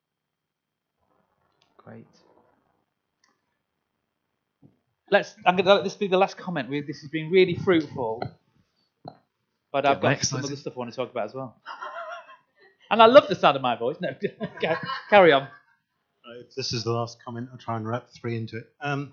S3: Great. This will be the last comment. This has been really fruitful. But I've got some other stuff I want to talk about as well. And I love the sound of my voice. No, carry on.
S13: If this is the last comment, I'll try and wrap 3 into it. I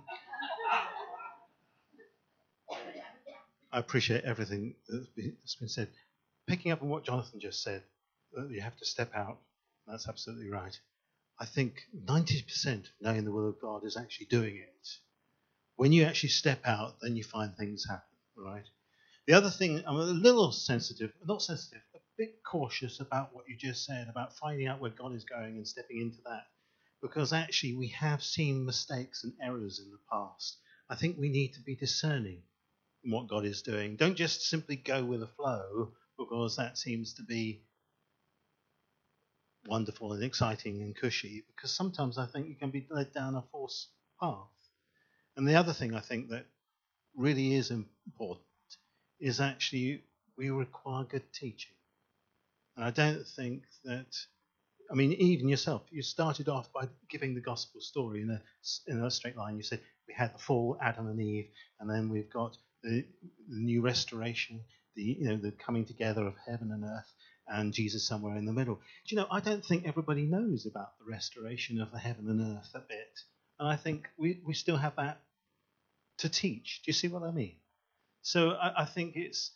S13: appreciate everything that's been said. Picking up on what Jonathan just said, that you have to step out. That's absolutely right. I think 90% of knowing the will of God is actually doing it. When you actually step out, then you find things happen, right? The other thing, I'm a little not sensitive, a bit cautious about what you just said, about finding out where God is going and stepping into that. Because actually we have seen mistakes and errors in the past. I think we need to be discerning in what God is doing. Don't just simply go with the flow, because that seems to be wonderful and exciting and cushy. Because sometimes I think you can be led down a false path. And the other thing I think that really is important is actually we require good teaching. And I don't think that, even yourself, you started off by giving the gospel story in a straight line. You said we had the fall, Adam and Eve, and then we've got the new restoration, the coming together of heaven and earth, and Jesus somewhere in the middle. I don't think everybody knows about the restoration of the heaven and earth a bit. And I think we still have that to teach. Do you see what I mean? So I think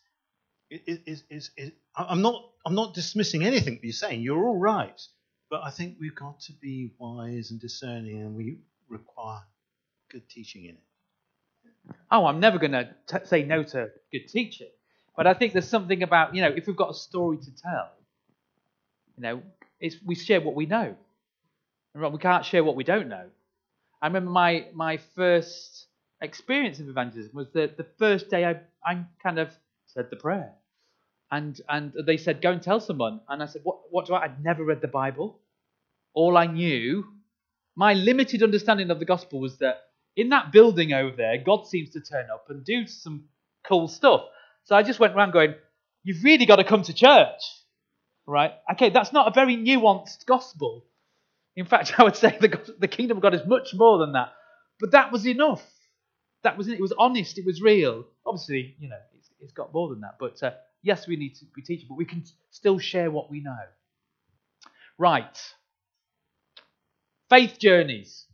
S13: I'm not dismissing anything that you're saying. You're all right, but I think we've got to be wise and discerning, and we require good teaching in it.
S3: Oh, I'm never going to say no to good teaching, but I think there's something about if we've got a story to tell, we share what we know, and we can't share what we don't know. I remember my first experience of evangelism was the first day I kind of said the prayer, and they said go and tell someone, and I said what do I'd never read the Bible. All I knew, my limited understanding of the gospel was that in that building over there, God seems to turn up and do some cool stuff. So I just went around going, you've really got to come to church, right? Okay, that's not a very nuanced gospel. In fact, I would say the kingdom of God is much more than that. But that was enough. That was it. It was honest. It was real. Obviously, it's got more than that. But yes, we need to be teaching, but we can still share what we know. Right. Faith journeys.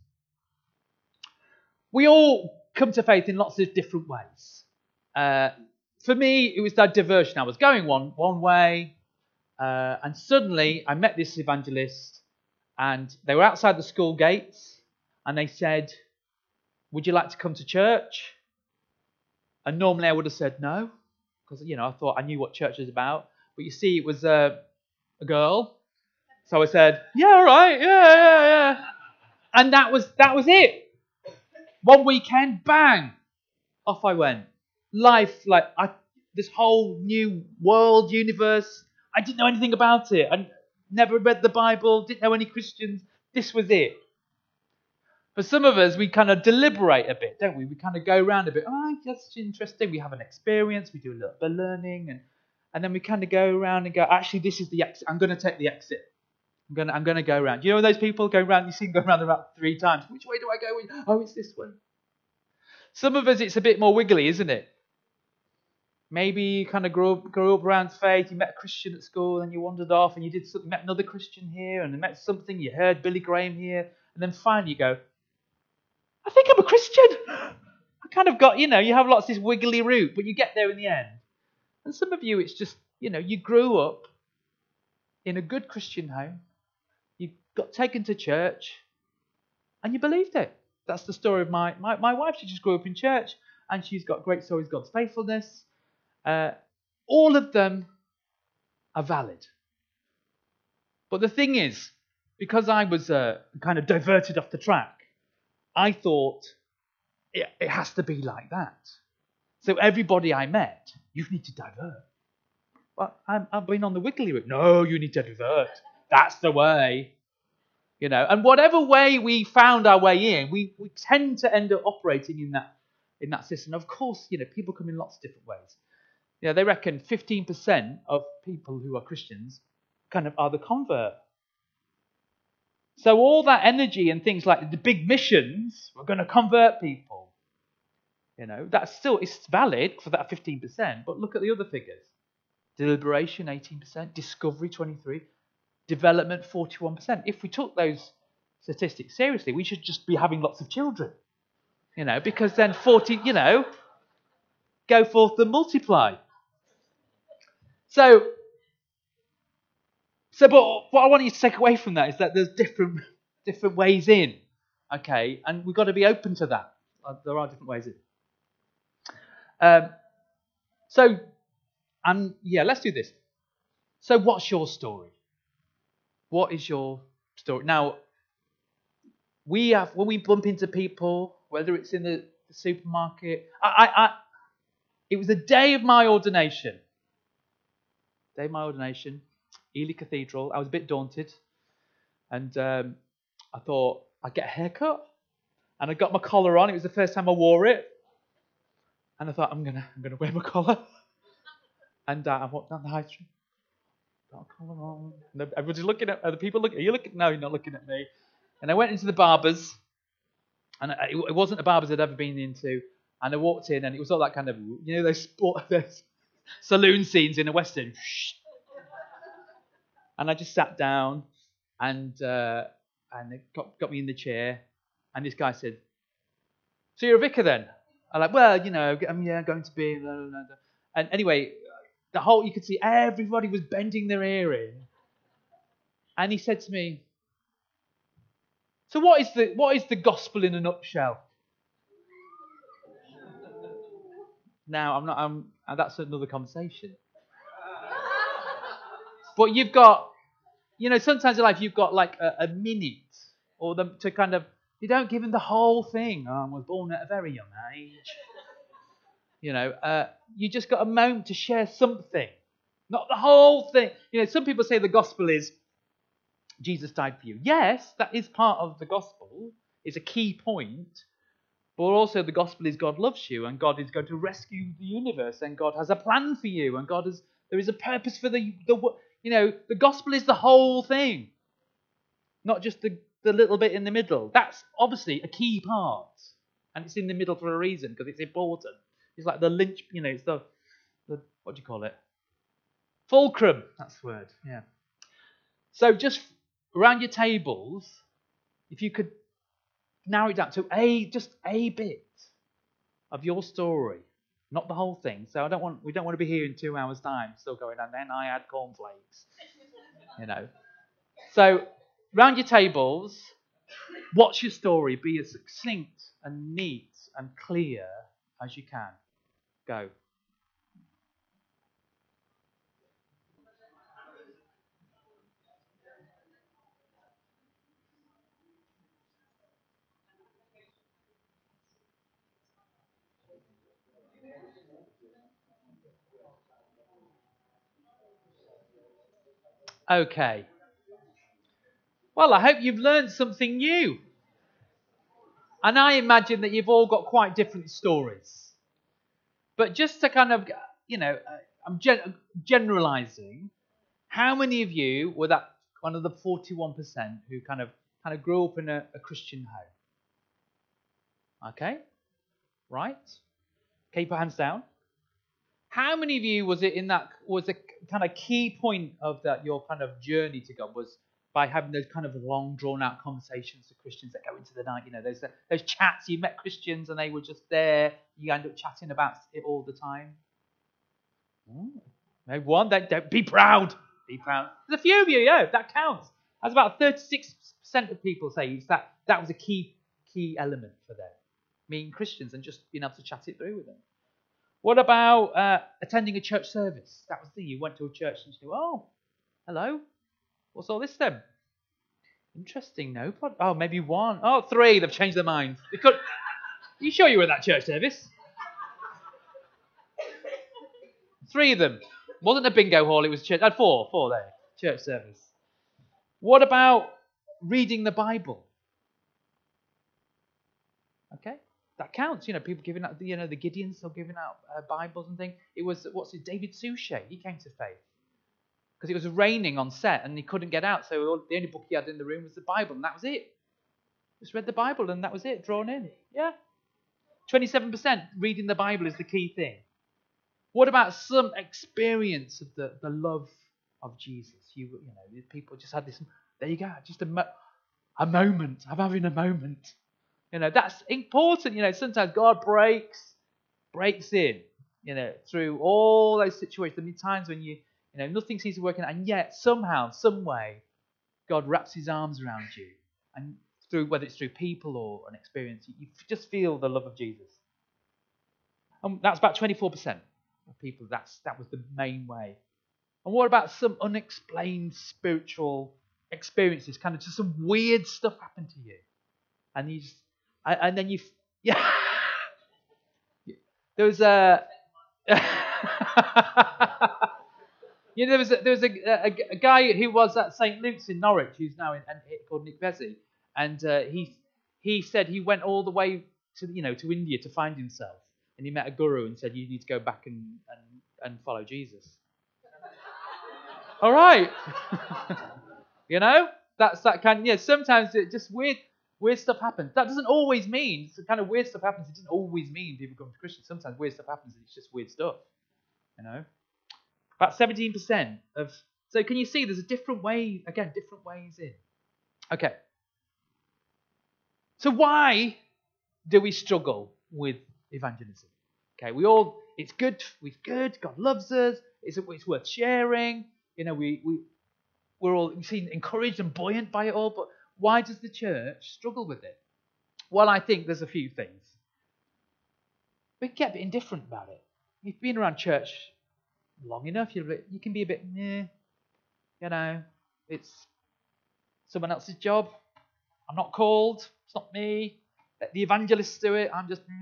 S3: We all come to faith in lots of different ways. For me, it was that diversion. I was going one way, and suddenly I met this evangelist, and they were outside the school gates, and they said, would you like to come to church? And normally I would have said no, because I thought I knew what church was about. But you see, it was a girl, so I said, yeah, all right, yeah. And that was it. One weekend, bang, off I went. Life, this whole new world, universe. I didn't know anything about it. I never read the Bible, didn't know any Christians. This was it. For some of us, we kind of deliberate a bit, don't we? We kind of go around a bit. Oh, that's interesting. We have an experience. We do a little bit of learning, and then we kind of go around and go, actually, this is the exit. I'm going to take the exit. I'm going to go around. You know those people go around? You see them go around about 3 times. Which way do I go? Oh, it's this way. Some of us, it's a bit more wiggly, isn't it? Maybe you kind of grew up around faith. You met a Christian at school, and you wandered off, and you did something. Met another Christian here, and you met something. You heard Billy Graham here, and then finally you go, I think I'm a Christian. I kind of got, you have lots of this wiggly route, but you get there in the end. And some of you, it's just, you grew up in a good Christian home. You got taken to church, and you believed it. That's the story of my wife. She just grew up in church, and she's got great stories of God's faithfulness. All of them are valid. But the thing is, because I was kind of diverted off the track, I thought it has to be like that. So everybody I met, you need to divert. Well, I've been on the wiggly route. No, you need to divert. That's the way. And whatever way we found our way in, we tend to end up operating in that system. Of course, people come in lots of different ways. They reckon 15% of people who are Christians kind of are the convert. So all that energy and things like the big missions, we're going to convert people. That's still, it's valid for that 15%, but look at the other figures. Deliberation, 18%, discovery, 23%, development, 41%. If we took those statistics seriously, we should just be having lots of children. Because then 40, go forth and multiply. So, but what I want you to take away from that is that there's different ways in, okay? And we've got to be open to that. There are different ways in. Let's do this. So what's your story? What is your story? Now, when we bump into people, whether it's in the supermarket, it was the day of my ordination. Ely Cathedral. I was a bit daunted, and I thought I'd get a haircut, and I got my collar on. It was the first time I wore it, and I thought I'm gonna wear my collar, and I walked down the high street, got a collar on. And everybody's looking at other people. Are you looking? No, you're not looking at me. And I went into the barber's, and it wasn't a barber's I'd ever been into. And I walked in, and it was all that kind of, those saloon scenes in a Western. And I just sat down, and they got me in the chair, and this guy said, "So you're a vicar then?" I'm like, "Well, I'm going to be." Blah, blah, blah. And anyway, you could see everybody was bending their ear in, and he said to me, "So what is the gospel in a nutshell?" Now that's another conversation. But you've got, sometimes in life you've got like a minute, or to kind of, you don't give them the whole thing. I was born at a very young age. You just got a moment to share something, not the whole thing. Some people say the gospel is Jesus died for you. Yes, that is part of the gospel. It's a key point. But also the gospel is God loves you, and God is going to rescue the universe, and God has a plan for you, and there is a purpose for the gospel is the whole thing, not just the little bit in the middle. That's obviously a key part, and it's in the middle for a reason, because it's important. It's like the lynch, it's the what do you call it? Fulcrum. That's the word. Yeah. So just around your tables, if you could narrow it down to just a bit of your story, not the whole thing. So we don't want to be here in 2 hours' time, still going, and then I had cornflakes. So round your tables, what's your story? Be as succinct and neat and clear as you can. Go. Okay. Well, I hope you've learned something new. And I imagine that you've all got quite different stories. But just to kind of, I'm generalizing. How many of you were that one of the 41% who kind of grew up in a Christian home? Okay. Right. Keep your hands down. How many of you was a kind of key point of your kind of journey to God was by having those kind of long drawn out conversations with Christians that go into the night? Those chats, you met Christians and they were just there. You end up chatting about it all the time. Maybe one. Don't be proud. Be proud. There's a few of you, yeah, that counts. That's about 36% of people say that was a key element for them. Meeting Christians and just being able to chat it through with them. What about attending a church service? That was the thing. You went to a church and you go, oh, hello. What's all this then? Interesting, no? Oh, maybe one. Oh, 3. They've changed their minds. Are you sure you were at that church service? 3 of them. It wasn't a bingo hall, it was church. 4 there. Church service. What about reading the Bible? Okay. That counts, people giving out, the Gideons still giving out Bibles and things. It was, David Suchet, he came to faith. Because it was raining on set and he couldn't get out, so the only book he had in the room was the Bible, and that was it. Just read the Bible and that was it, drawn in. Yeah. 27% reading the Bible is the key thing. What about some experience of the love of Jesus? People just had this, there you go, just a moment. I'm having a moment. That's important. Sometimes God breaks in, through all those situations. There are times when nothing seems to work out, and yet somehow, some way, God wraps his arms around you. And whether it's through people or an experience, you just feel the love of Jesus. And that's about 24% of people. That was the main way. And what about some unexplained spiritual experiences? Kind of just some weird stuff happened to you. And then there was a there was a guy who was at St. Luke's in Norwich, who's now called Nick Vesey, and he said he went all the way to India to find himself, and he met a guru and said, you need to go back and follow Jesus. All right. That's that kind of, sometimes it just weird stuff happens. That doesn't always mean, kind of weird stuff happens, it doesn't always mean people come to Christians. Sometimes weird stuff happens and it's just weird stuff. About 17% of, so can you see there's a different way, again, different ways in. Okay. So why do we struggle with evangelism? Okay, it's good, God loves us, it's worth sharing, we're all encouraged and buoyant by it all, but why does the church struggle with it? Well, I think there's a few things. We get a bit indifferent about it. You've been around church long enough, you can be a bit, it's someone else's job. I'm not called. It's not me. Let the evangelists do it. I'm just,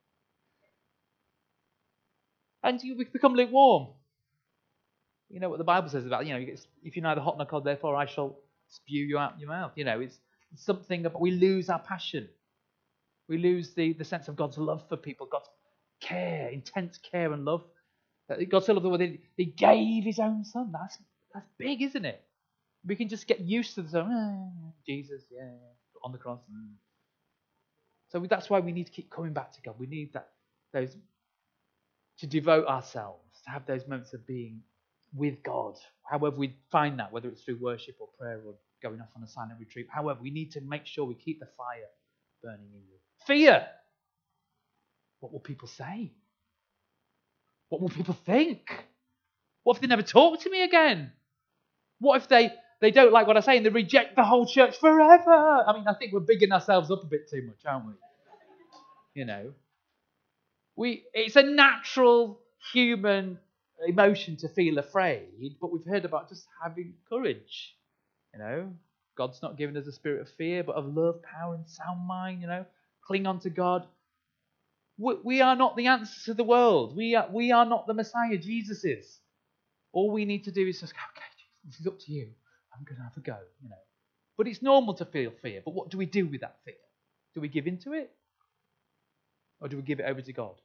S3: And you become lukewarm. You know what the Bible says about, if you're neither hot nor cold, therefore I shall spew you out your mouth. It's something about, we lose our passion. We lose the sense of God's love for people, God's care, intense care and love. God so loved the world that He gave His own Son. That's big, isn't it? We can just get used to Jesus, on the cross. So that's why we need to keep coming back to God. We need those to devote ourselves, to have those moments of being with God. However we find that, whether it's through worship or prayer or going off on a silent retreat. However, we need to make sure we keep the fire burning in you. Fear. What will people say? What will people think? What if they never talk to me again? What if they don't like what I say and they reject the whole church forever? I mean, I think we're bigging ourselves up a bit too much, aren't we? You know, it's a natural human emotion to feel afraid, but we've heard about just having courage. You know, God's not given us a spirit of fear, but of love, power, and sound mind. You know, cling on to God. We are not the answer to the world. We are not the Messiah. Jesus is. All we need to do is just go, okay, Jesus, this is up to you. I'm going to have a go. You know, but it's normal to feel fear. But what do we do with that fear? Do we give in to it, or do we give it over to God?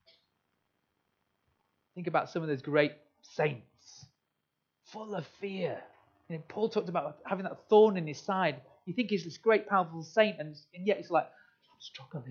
S3: Think about some of those great saints, full of fear. You know, Paul talked about having that thorn in his side. You think he's this great, powerful saint, and yet it's like, I'm struggling.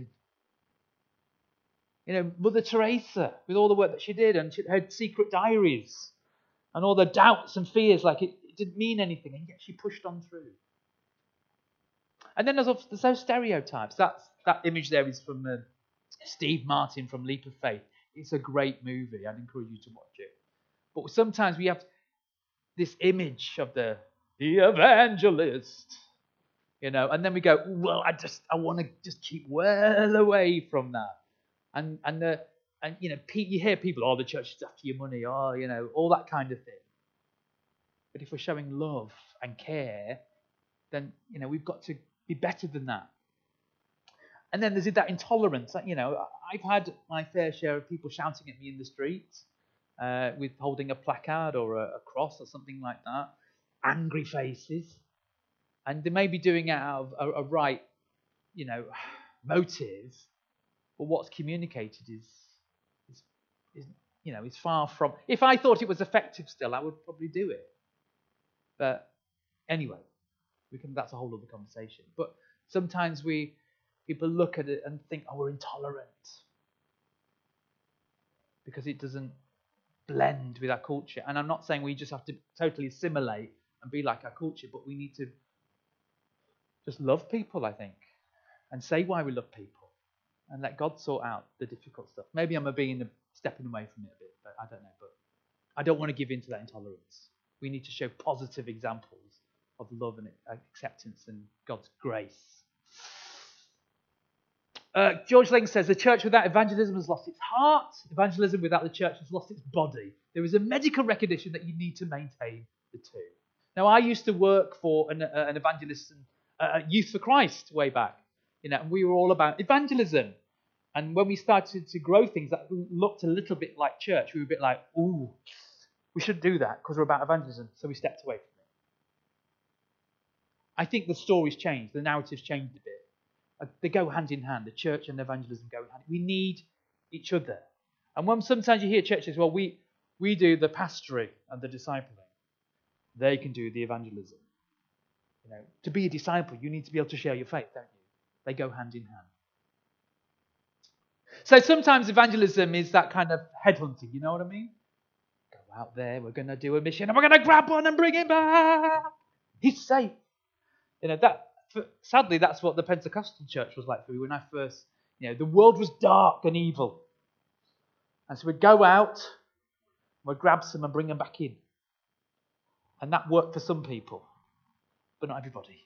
S3: You know, Mother Teresa, with all the work that she did, and her secret diaries, and all the doubts and fears, like it didn't mean anything, and yet she pushed on through. And then there's those stereotypes. That image there is from Steve Martin from Leap of Faith. It's a great movie. I'd encourage you to watch it. But sometimes we have this image of the evangelist, you know, and then we go, well, I want to just keep well away from that. And you know, you hear people, oh, the church is after your money, oh, you know, all that kind of thing. But if we're showing love and care, then, you know, we've got to be better than that. And then there's that intolerance. You know, I've had my fair share of people shouting at me in the streets with holding a placard or a cross or something like that. Angry faces. And they may be doing it out of a right, you know, motive. But what's communicated is you know, is far from... If I thought it was effective still, I would probably do it. But anyway, that's a whole other conversation. But sometimes people look at it and think, oh, we're intolerant. Because it doesn't blend with our culture. And I'm not saying we just have to totally assimilate and be like our culture, but we need to just love people, I think. And say why we love people. And let God sort out the difficult stuff. Maybe I'm stepping away from it a bit, but I don't know. But I don't want to give in to that intolerance. We need to show positive examples of love and acceptance and God's grace. George Lang says, the church without evangelism has lost its heart. Evangelism without the church has lost its body. There is a medical recognition that you need to maintain the two. Now, I used to work for an evangelist and Youth for Christ way back. You know, and we were all about evangelism. And when we started to grow things that looked a little bit like church, we were a bit like, ooh, we shouldn't do that because we're about evangelism. So we stepped away from it. I think the story's changed. The narrative's changed a bit. They go hand in hand. The church and evangelism go hand in hand. We need each other. And when sometimes you hear churches, well, we do the pastoring and the discipling. They can do the evangelism. You know, to be a disciple, you need to be able to share your faith, don't you? They go hand in hand. So sometimes evangelism is that kind of headhunting, you know what I mean? Go out there, we're going to do a mission, and we're going to grab one and bring him back. He's safe. You know, sadly, that's what the Pentecostal church was like for me when I first, you know, the world was dark and evil. And so we'd go out, we'd grab some and bring them back in. And that worked for some people, but not everybody.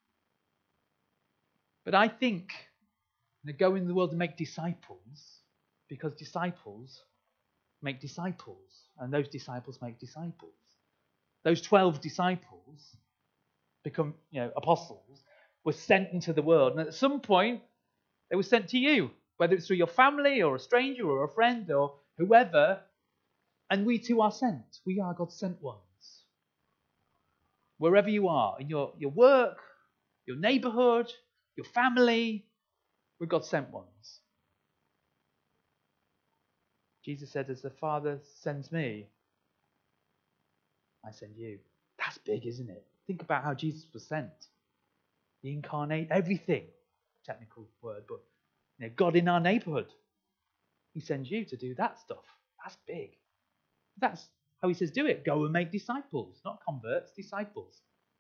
S3: But I think go in the world and make disciples, because disciples make disciples, and those disciples make disciples. Those 12 disciples become, you know, apostles, were sent into the world, and at some point they were sent to you, whether it's through your family or a stranger or a friend or whoever, and we too are sent. We are God's sent ones. Wherever you are, in your work, your neighborhood, your family, We're God's sent ones. Jesus said, as the Father sends me, I send you. That's big, isn't it? Think about how Jesus was sent. The incarnate, everything. Technical word, but God in our neighborhood. He sends you to do that stuff. That's big. That's how he says do it. Go and make disciples, not converts, disciples.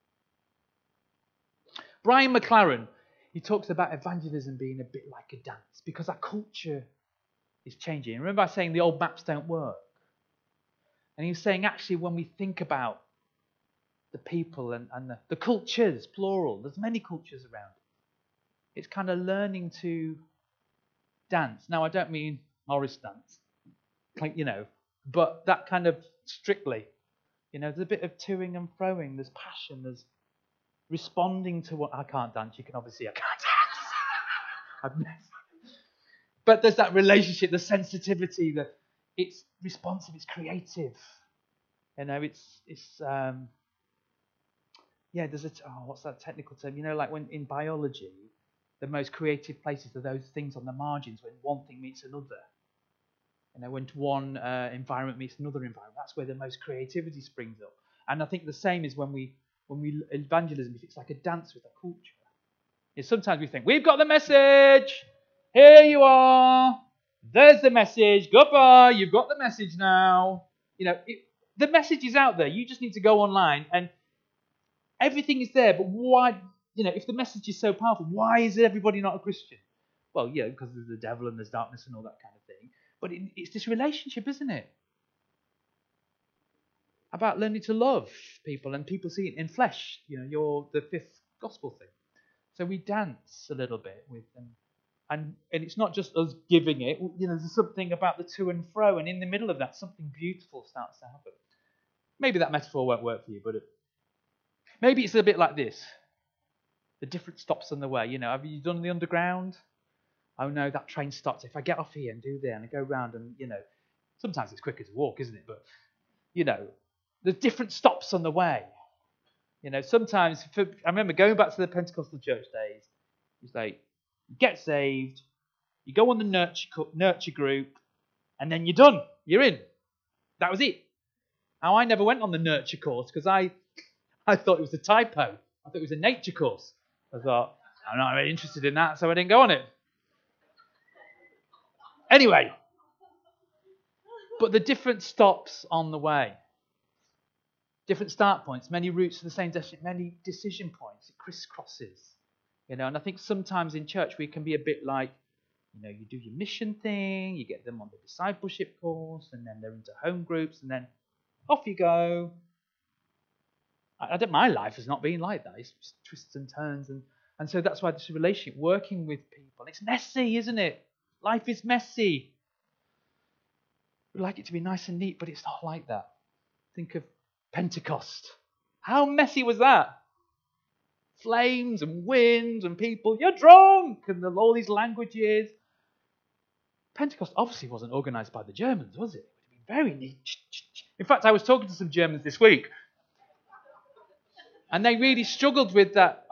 S3: Brian McLaren, he talks about evangelism being a bit like a dance because our culture is changing. Remember I was saying the old maps don't work? And he was saying actually when we think about the people and the cultures, plural, there's many cultures around. It's kind of learning to dance. Now I don't mean Morris dance, but that kind of strictly. There's a bit of toing and froing, there's passion, there's responding to what I can't dance. You can obviously see I can't dance. But there's that relationship, the sensitivity, that it's responsive, it's creative. There's what's that technical term? Like when in biology, the most creative places are those things on the margins when one thing meets another. When one environment meets another environment, that's where the most creativity springs up. And I think the same is when we evangelism, if it's like a dance with a culture. Sometimes we think, we've got the message, here you are, there's the message, goodbye, you've got the message now. The message is out there, you just need to go online and everything is there, but why, if the message is so powerful, why is everybody not a Christian? Well, because there's the devil and there's darkness and all that kind of thing. But it's this relationship, isn't it? About learning to love people and people see it in flesh. You're the fifth gospel thing. So we dance a little bit with them. And it's not just us giving it. There's something about the to and fro. And in the middle of that, something beautiful starts to happen. Maybe that metaphor won't work for you, but maybe it's a bit like this. The different stops on the way. Have you done the underground? Oh no, that train stops. If I get off here and do there and I go round and, sometimes it's quicker to walk, isn't it? But, there's different stops on the way. Sometimes, I remember going back to the Pentecostal church days, it's like, you get saved, you go on the nurture group, and then you're done. You're in. That was it. Now, I never went on the nurture course because I thought it was a typo. I thought it was a nature course. I thought, I'm not really interested in that, so I didn't go on it. Anyway, but the different stops on the way, different start points, many routes to the same destination, many decision points, it crisscrosses, and I think sometimes in church we can be a bit like, you do your mission thing, you get them on the discipleship course, and then they're into home groups, and then off you go. My life has not been like that. It's just twists and turns, and so that's why this relationship, working with people, it's messy, isn't it? Life is messy. We'd like it to be nice and neat, but it's not like that. Think of Pentecost. How messy was that? Flames and winds and people, you're drunk, and all these languages. Pentecost obviously wasn't organised by the Germans, was it? It would have been very neat. In fact, I was talking to some Germans this week, and they really struggled with that.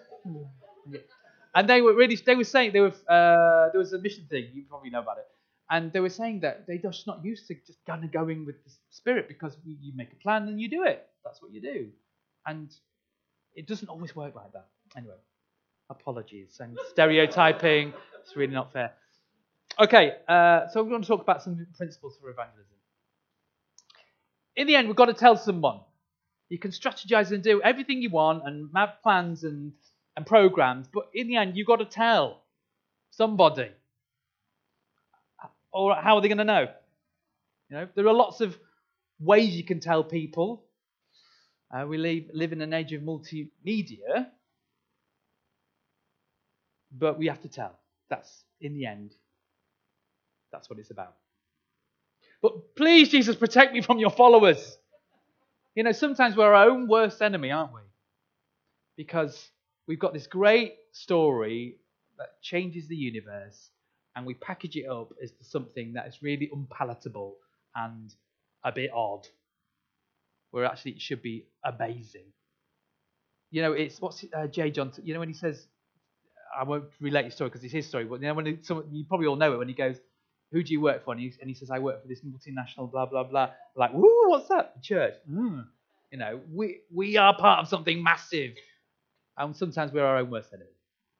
S3: And they were saying there was a mission thing, you probably know about it, and they were saying that they're just not used to just kind of going with the Spirit because you make a plan and you do it. That's what you do, and it doesn't always work like that. Anyway, apologies. I'm stereotyping. It's really not fair. Okay, so we're going to talk about some principles for evangelism. In the end, we've got to tell someone. You can strategize and do everything you want and have plans and programs, but in the end, you've got to tell somebody. Or how are they going to know? There are lots of ways you can tell people. We live in an age of multimedia, but we have to tell. That's, in the end, that's what it's about. But please, Jesus, protect me from your followers. Sometimes we're our own worst enemy, aren't we? Because we've got this great story that changes the universe, and we package it up as something that is really unpalatable and a bit odd, where actually it should be amazing. It's what's J. John, when he says, I won't relate your story because it's his story, but when you probably all know it when he goes, who do you work for? And he says, I work for this multinational blah, blah, blah. Like, woo, what's that? The church. We are part of something massive. And sometimes we're our own worst enemy.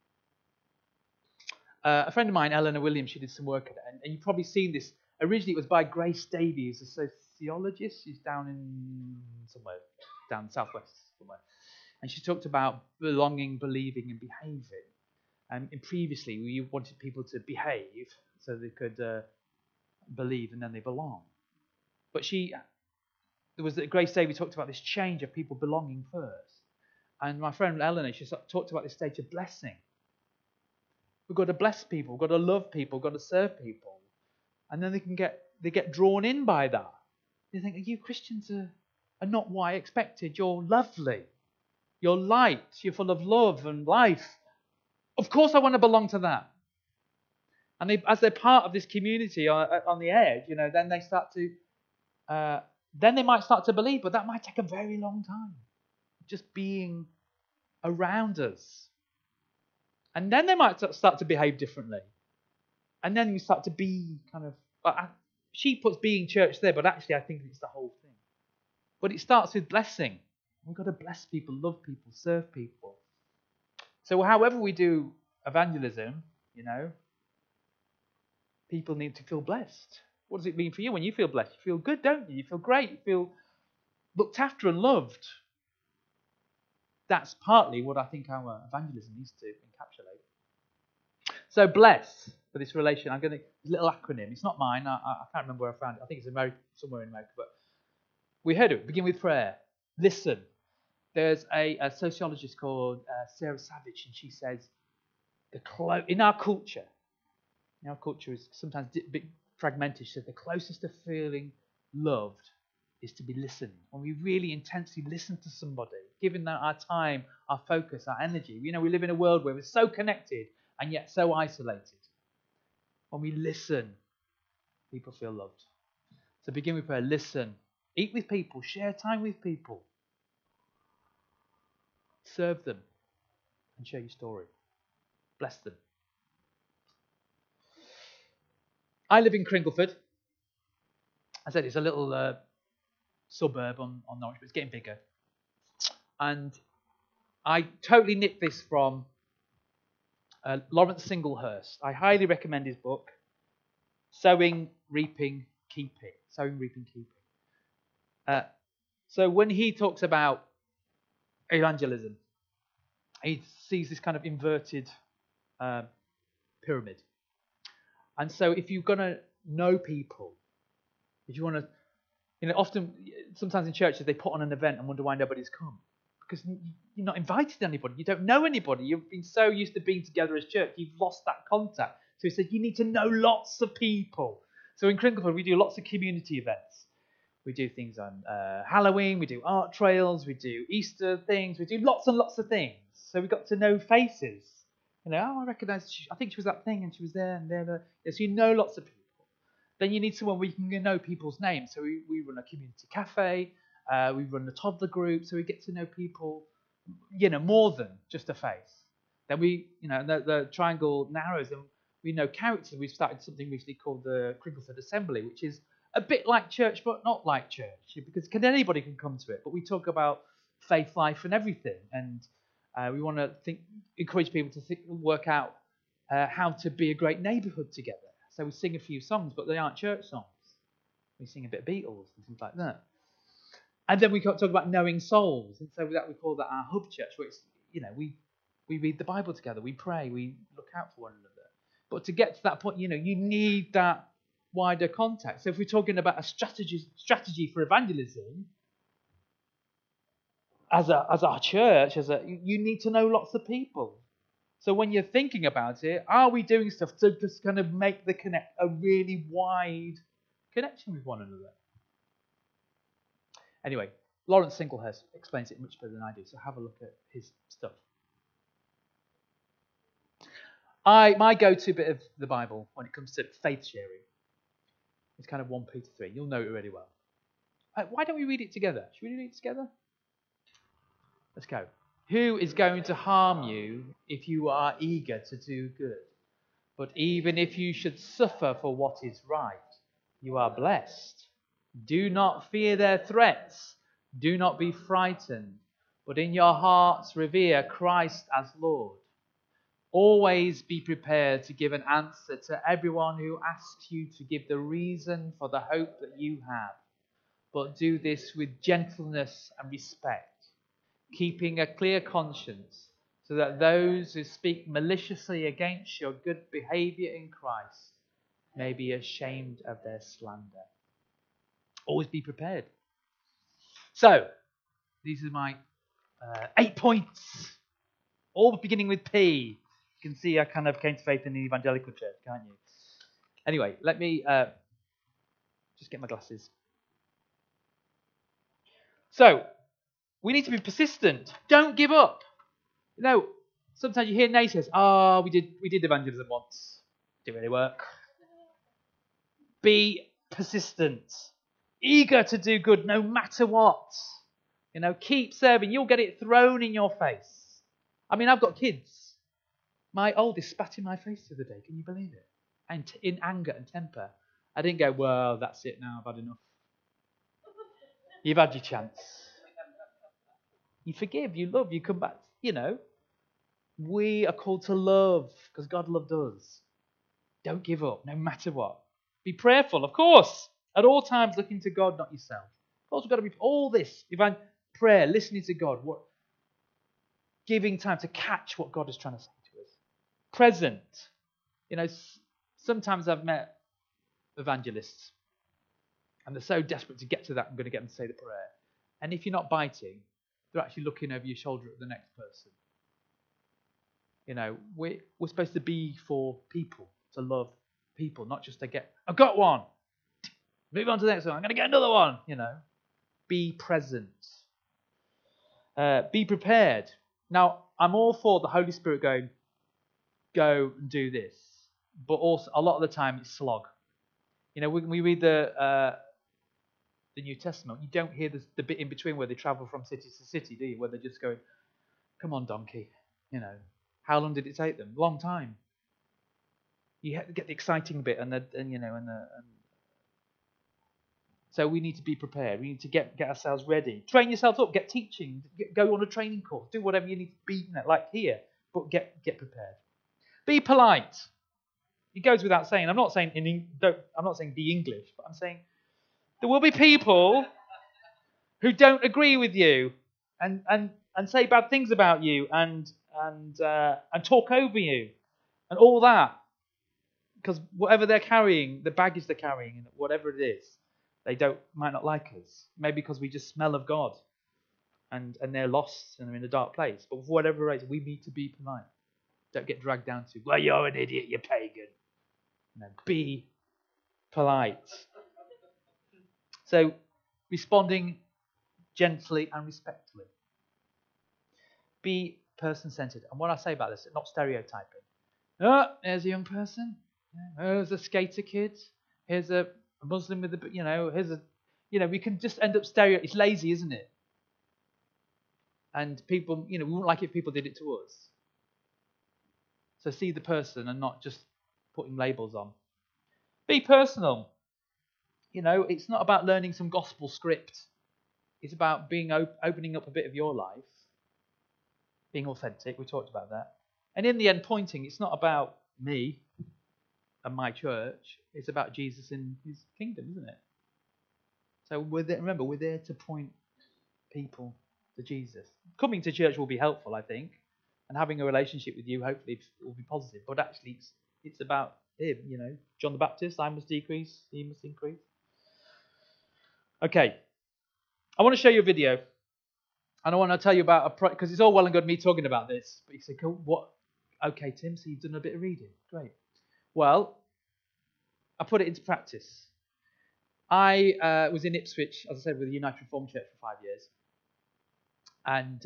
S3: A friend of mine, Eleanor Williams, she did some work at it. And you've probably seen this. Originally, it was by Grace Davies, a sociologist. She's down in somewhere, down southwest somewhere. And she talked about belonging, believing, and behaving. And previously, we wanted people to behave so they could believe and then they belong. But Grace Davies talked about this change of people belonging first. And my friend Eleanor, she talked about this stage of blessing. We've got to bless people, we've got to love people, we've got to serve people. And then they get drawn in by that. They think, you Christians are not what I expected. You're lovely. You're light. You're full of love and life. Of course I want to belong to that. And as they're part of this community on the edge, then they start to, then they might start to believe, but that might take a very long time. Just being around us. And then they might start to behave differently. And then you start to be kind of, she puts being church there, but actually I think it's the whole thing. But it starts with blessing. We've got to bless people, love people, serve people. So however we do evangelism, people need to feel blessed. What does it mean for you when you feel blessed? You feel good, don't you? You feel great. You feel looked after and loved. That's partly what I think our evangelism needs to encapsulate. So bless for this relation. I'm going to a little acronym. It's not mine. I can't remember where I found it. I think it's somewhere in America. But we heard it. Begin with prayer. Listen. There's a sociologist called Sarah Savage, and she says, in our culture is sometimes a bit fragmented. She said the closest to feeling loved is to be listened. When we really intensely listen to somebody, giving that our time, our focus, our energy. We live in a world where we're so connected and yet so isolated. When we listen, people feel loved. So begin with prayer. Listen. Eat with people. Share time with people. Serve them. And share your story. Bless them. I live in Cringleford. I said it's a little suburb on Norwich, but it's getting bigger. And I totally nicked this from Lawrence Singlehurst. I highly recommend his book, Sowing, Reaping, Keeping. Sowing, Reaping, Keeping. So when he talks about evangelism, he sees this kind of inverted pyramid. And so if you're going to know people, if you want to, sometimes in churches they put on an event and wonder why nobody's come. Because you're not invited anybody. You don't know anybody. You've been so used to being together as church, you've lost that contact. So he said, you need to know lots of people. So in Cringleford, we do lots of community events. We do things on Halloween, we do art trails, we do Easter things, we do lots and lots of things. So we got to know faces. I recognise, I think she was that thing and she was there and there. So you know lots of people. Then you need someone where you can know people's names. So we run a community cafe, we run a toddler group, so we get to know people, more than just a face. Then the triangle narrows and we know characters. We've started something recently called the Cringleford Assembly, which is a bit like church, but not like church, because anybody can come to it. But we talk about faith, life, and everything, and we want to encourage people to work out how to be a great neighbourhood together. So we sing a few songs, but they aren't church songs. We sing a bit of Beatles and things like that. And then we talk about knowing souls, and so we call that our hub church, where it's, we read the Bible together, we pray, we look out for one another. But to get to that point, you need that wider context. So if we're talking about a strategy for evangelism, as our church, you need to know lots of people. So when you're thinking about it, are we doing stuff to just kind of make a really wide connection with one another? Anyway, Lawrence Singlehurst explains it much better than I do, so have a look at his stuff. My go-to bit of the Bible when it comes to faith sharing is kind of 1 Peter 3. You'll know it really well. Why don't we read it together? Should we read it together? Let's go. Who is going to harm you if you are eager to do good? But even if you should suffer for what is right, you are blessed. Do not fear their threats. Do not be frightened, but in your hearts revere Christ as Lord. Always be prepared to give an answer to everyone who asks you to give the reason for the hope that you have, but do this with gentleness and respect, keeping a clear conscience, so that those who speak maliciously against your good behavior in Christ may be ashamed of their slander. Always be prepared. So, these are my 8 points, all beginning with P. You can see I kind of came to faith in the evangelical church, can't you? Anyway, let me just get my glasses. So, we need to be persistent. Don't give up. You know, sometimes you hear naysayers. We did evangelism once. Didn't really work. Be persistent. Eager to do good no matter what. You know, keep serving. You'll get it thrown in your face. I mean, I've got kids. My oldest spat in my face the other day. Can you believe it? And in anger and temper. I didn't go, well, that's it now. I've had enough. You've had your chance. You forgive, you love, you come back. You know, we are called to love because God loved us. Don't give up, no matter what. Be prayerful, of course. At all times, looking to God, not yourself. Of course, we've got to be all this. Prayer, listening to God, giving time to catch what God is trying to say to us. Present. You know, sometimes I've met evangelists, and they're so desperate to get to that, I'm going to get them to say the prayer. And if you're not biting, they're actually looking over your shoulder at the next person. You know, we're supposed to be for people, to love people, not just to get, I've got one. Move on to the next one. I'm going to get another one. You know, be present. Be prepared. Now, I'm all for the Holy Spirit going, go and do this. But also, a lot of the time, it's slog. You know, when we read the New Testament, you don't hear the bit in between where they travel from city to city, do you? Where they're just going, come on, donkey. You know, how long did it take them? Long time. You have to get the exciting bit, so we need to be prepared. We need to get ourselves ready. Train yourself up. Get teaching. Go on a training course. Do whatever you need to be, like here. But get prepared. Be polite. It goes without saying. I'm not saying be English, but I'm saying there will be people who don't agree with you and say bad things about you and talk over you and all that. Because whatever they're carrying, the baggage they're carrying, and whatever it is, they might not like us. Maybe because we just smell of God, and they're lost and they're in a dark place. But for whatever reason, we need to be polite. Don't get dragged down to, well, you're an idiot, you're pagan. No, be polite. So, responding gently and respectfully. Be person-centered. And what I say about this, not stereotyping. Oh, there's a young person. There's a skater kid. Here's a Muslim with we can just end up it's lazy, isn't it? And people, we wouldn't like it if people did it to us. So see the person and not just putting labels on. Be personal. It's not about learning some gospel script. It's about being opening up a bit of your life, being authentic. We talked about that. And in the end, pointing, it's not about me and my church. It's about Jesus and his kingdom, isn't it? So we're there to point people to Jesus. Coming to church will be helpful, I think, and having a relationship with you hopefully will be positive. But actually, it's about him. John the Baptist. I must decrease, he must increase. Okay, I want to show you a video, and I want to tell you about because it's all well and good me talking about this. But you say, cool, what? Okay, Tim, so you've done a bit of reading. Great. Well, I put it into practice. I was in Ipswich, as I said, with the United Reformed Church for 5 years. And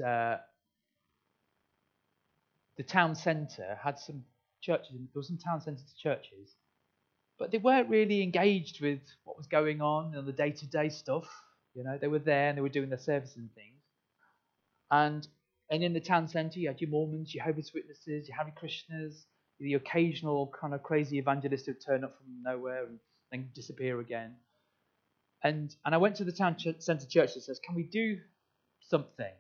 S3: the town centre had some churches. There were some town centre churches. But they weren't really engaged with what was going on and the day-to-day stuff. They were there and they were doing their services and things. And And in the town centre, you had your Mormons, Jehovah's Witnesses, your Hare Krishnas, the occasional kind of crazy evangelist who'd turn up from nowhere and then disappear again. And I went to the town centre church that says, can we do something?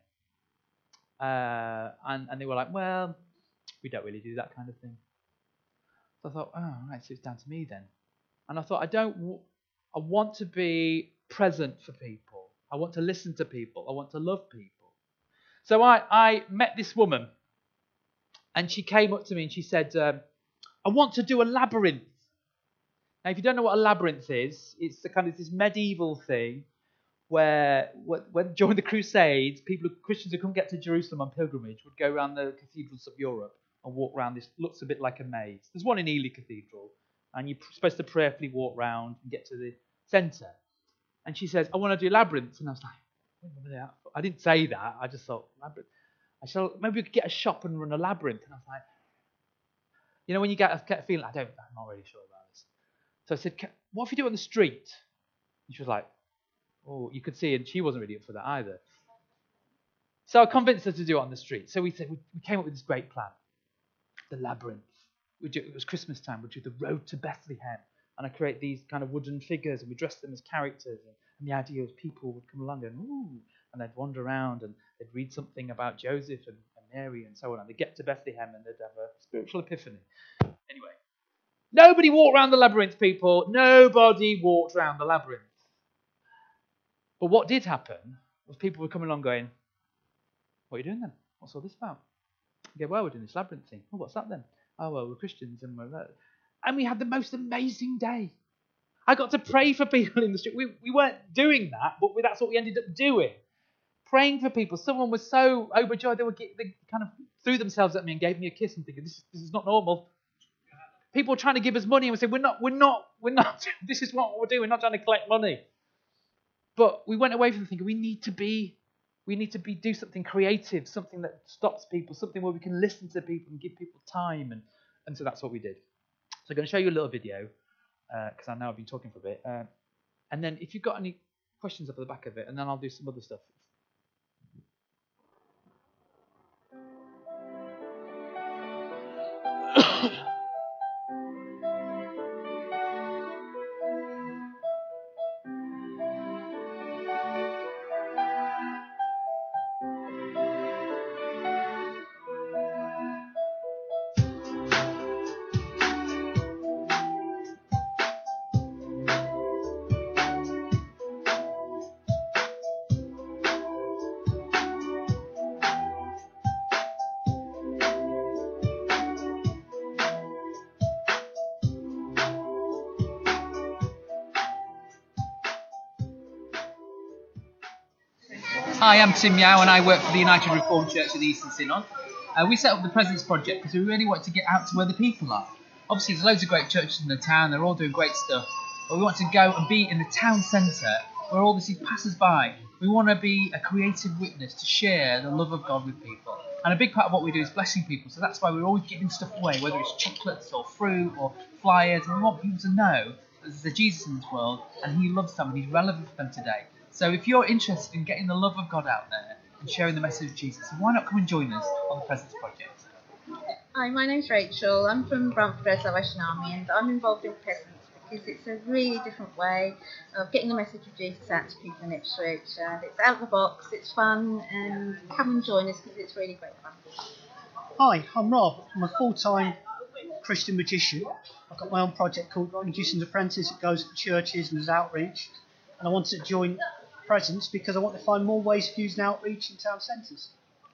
S3: And they were like, well, we don't really do that kind of thing. So I thought, oh, right, so it's down to me then. And I thought, I want to be present for people. I want to listen to people. I want to love people. So I met this woman, and she came up to me and she said, I want to do a labyrinth. Now, if you don't know what a labyrinth is, it's the kind of this medieval thing where when during the Crusades, Christians who couldn't get to Jerusalem on pilgrimage would go around the cathedrals of Europe and walk around this, looks a bit like a maze. There's one in Ely Cathedral, and you're supposed to prayerfully walk round and get to the centre. And she says, I want to do labyrinths. And I was like, I didn't say that. I just thought, labyrinth. Maybe we could get a shop and run a labyrinth. And I was like, you know, when you get a feeling, I'm not really sure about this. So I said, what if you do it on the street? And she was like, oh, you could see, and she wasn't really up for that either. So I convinced her to do it on the street. So we came up with this great plan. The labyrinth. It was Christmas time. We'd do the road to Bethlehem. And I create these kind of wooden figures, and we dress them as characters. And the idea was people would come along and they'd wander around and they'd read something about Joseph and Mary and so on. And they'd get to Bethlehem and they'd have a spiritual epiphany. Anyway, nobody walked around the labyrinth, people. Nobody walked around the labyrinth. But what did happen was people were coming along going, what are you doing then? What's all this about? You go, well, we're doing this labyrinth thing. Oh, what's that then? Oh, well, we're Christians and we're that. And we had the most amazing day. I got to pray for people in the street. We weren't doing that, but that's what we ended up doing. Praying for people. Someone was so overjoyed they kind of threw themselves at me and gave me a kiss and thinking, this is not normal. People were trying to give us money and we said, we're not. This is what we're doing. We're not trying to collect money. But we went away from thinking we need to do something creative, something that stops people, something where we can listen to people and give people time, and so that's what we did. So I'm going to show you a little video because I know I've been talking for a bit, and then if you've got any questions up at the back of it, and then I'll do some other stuff.
S14: Hi, I'm Tim Yao and I work for the United Reformed Church of the Eastern Synod. We set up the Presence Project because we really want to get out to where the people are. Obviously there's loads of great churches in the town, they're all doing great stuff, but we want to go and be in the town centre where all this passes by. We want to be a creative witness to share the love of God with people. And a big part of what we do is blessing people, so that's why we're always giving stuff away, whether it's chocolates or fruit or flyers, and we want people to know that there's a Jesus in this world and he loves them and he's relevant for them today. So if you're interested in getting the love of God out there and sharing the message of Jesus, why not come and join us on the Presence Project?
S15: Hi, my name's Rachel. I'm from Brantford Red Salvation Army and I'm involved in Presence because it's a really different way of getting the message of Jesus out to people in Ipswich. And it's out of the box, it's fun, and come and join us because it's really great fun.
S16: Hi, I'm Rob. I'm a full-time Christian magician. I've got my own project called Magician's Apprentice. It goes to churches and does outreach. And I wanted to join Presence because I want to find more ways of using outreach in town centres.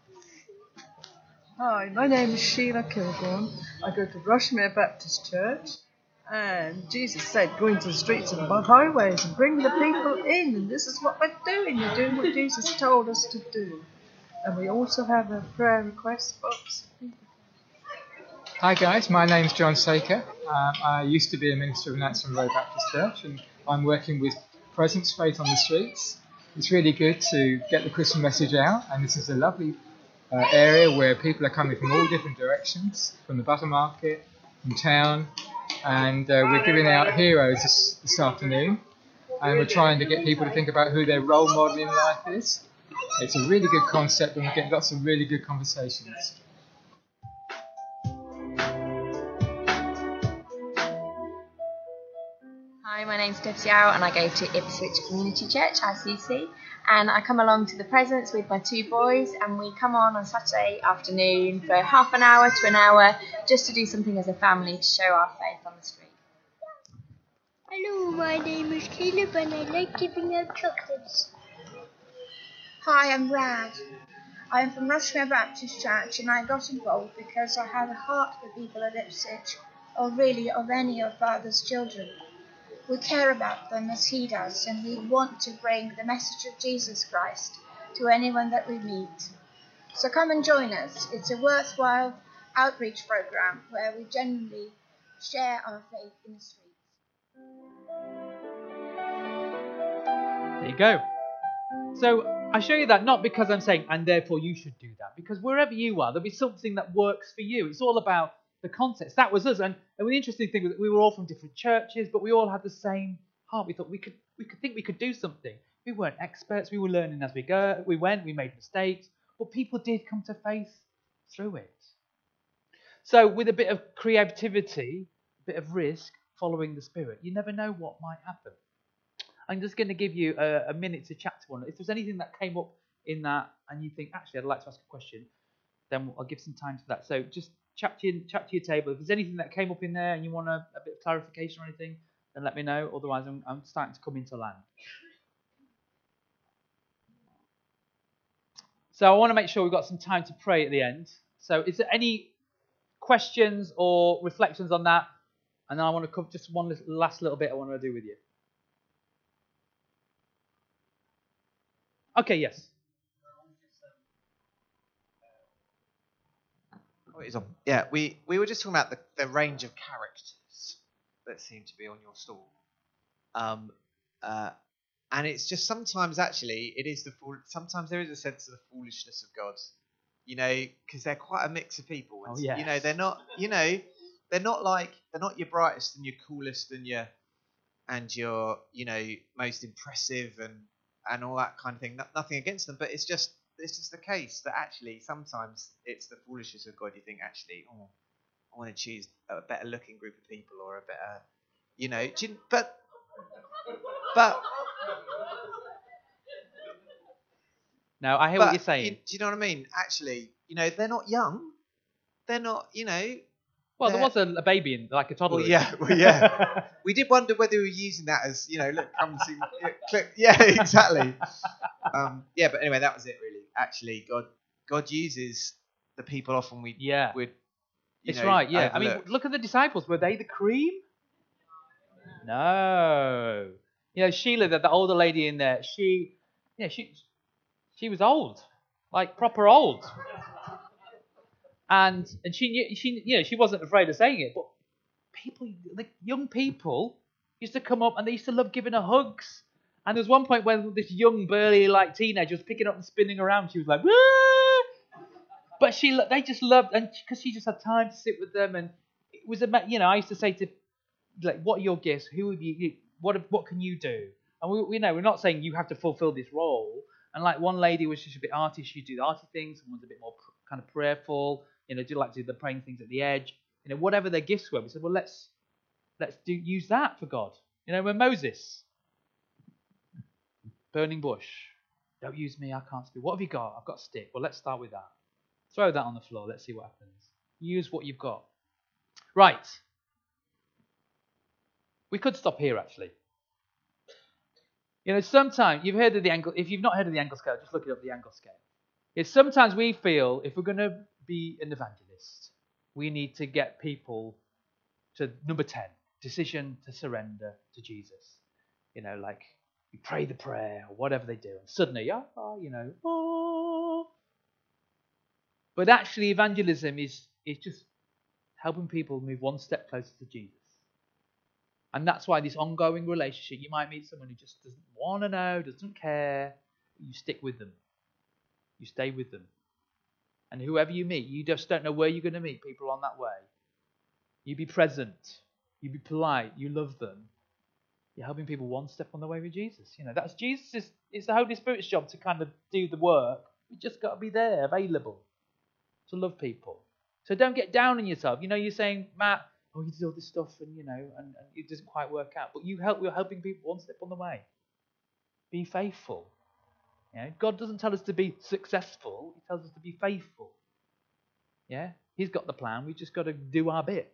S17: Hi, my name is Sheila Kilborn. I go to Rushmere Baptist Church, and Jesus said, go into the streets and the highways and bring the people in, and this is what we're doing. We're doing what Jesus told us to do. And we also have a prayer request box.
S18: Hi guys, my name's John Saker. I used to be a minister of Nansen Road Baptist Church, and I'm working with Presence Faith on the Streets. It's really good to get the Christian message out, and this is a lovely area where people are coming from all different directions, from the butter market, from town, and we're giving out heroes this afternoon, and we're trying to get people to think about who their role model in life is. It's a really good concept, and we get lots of really good conversations.
S15: Hi, my name's Debs Yao and I go to Ipswich Community Church, ICC, and I come along to the Presence with my two boys, and we come on Saturday afternoon for half an hour to an hour just to do something as a family to show our faith on the street.
S19: Hello, my name is Caleb and I like giving out chocolates.
S20: Hi, I'm Rad. I'm from Rushmere Baptist Church and I got involved because I have a heart for people at Ipswich, or really of any of Father's children. We care about them as he does, and we want to bring the message of Jesus Christ to anyone that we meet. So come and join us. It's a worthwhile outreach program where we genuinely share our faith in the streets.
S3: There you go. So I show you that not because I'm saying, and therefore you should do that, because wherever you are, there'll be something that works for you. It's all about the context. That was us. And the interesting thing was that we were all from different churches, but we all had the same heart. We thought we could think we could do something. We weren't experts. We were learning as we go. We made mistakes, but people did come to faith through it. So with a bit of creativity, a bit of risk, following the Spirit, you never know what might happen. I'm just going to give you a minute to chat to one. If there's anything that came up in that and you think, actually, I'd like to ask a question, then I'll give some time for that. So just chat to your table. If there's anything that came up in there and you want a bit of clarification or anything, then let me know. Otherwise, I'm starting to come into land. So I want to make sure we've got some time to pray at the end. So is there any questions or reflections on that? And then I want to cover just one last little bit I want to do with you. Okay, yes.
S11: Oh, it's on. Yeah, we were just talking about the range of characters that seem to be on your stall. And it's just sometimes actually it is sometimes there is a sense of the foolishness of God, because they're quite a mix of people. And,
S3: yes.
S11: They're not your brightest and your coolest and your most impressive and all that kind of thing. Nothing against them, but it's just the case that actually sometimes it's the foolishness of God. You think actually, I want to choose a better looking group of people or a better, but.
S3: No, I hear what you're saying.
S11: Do you know what I mean? Actually, they're not young. They're not,
S3: Well, there was a baby like a toddler.
S11: Well, yeah. We did wonder whether we were using that as, look, come and see. Click. Yeah, exactly. But anyway, that was it really. Actually, God uses the people often would.
S3: It's right. Yeah.
S11: Overlook.
S3: I mean, look at the disciples. Were they the cream? No. Sheila, the older lady in there, she was old, like proper old. And she wasn't afraid of saying it, but young people used to come up and they used to love giving her hugs. And there was one point when this young burly teenager was picking up and spinning around. She was like, woo! But they just loved, and because she just had time to sit with them, and it was I used to say to what are your gifts? Who have you? What can you do? And we're not saying you have to fulfill this role. And one lady was just a bit arty, she'd do the arty things. Someone's a bit more kind of prayerful. Do the praying things at the edge. Whatever their gifts were, we said, well, let's use that for God. When Moses, burning bush, don't use me, I can't speak. What have you got? I've got a stick. Well, let's start with that. Throw that on the floor. Let's see what happens. Use what you've got. Right. We could stop here, actually. Sometimes you've heard of the angle. If you've not heard of the angle scale, just look it up. The angle scale. Sometimes we feel if we're going to be an evangelist, we need to get people to number 10, decision to surrender to Jesus. You pray the prayer or whatever they do, and suddenly, But actually, evangelism is just helping people move one step closer to Jesus. And that's why this ongoing relationship, you might meet someone who just doesn't want to know, doesn't care. You stick with them. You stay with them. And whoever you meet, you just don't know where you're going to meet people on that way. You be present. You be polite. You love them. You're helping people one step on the way with Jesus. That's Jesus', it's the Holy Spirit's job to kind of do the work. You just got to be there, available to love people. So don't get down on yourself. You're saying, Matt, you did all this stuff and it doesn't quite work out. But you're helping people one step on the way. Be faithful. God doesn't tell us to be successful. He tells us to be faithful. Yeah? He's got the plan. We've just got to do our bit.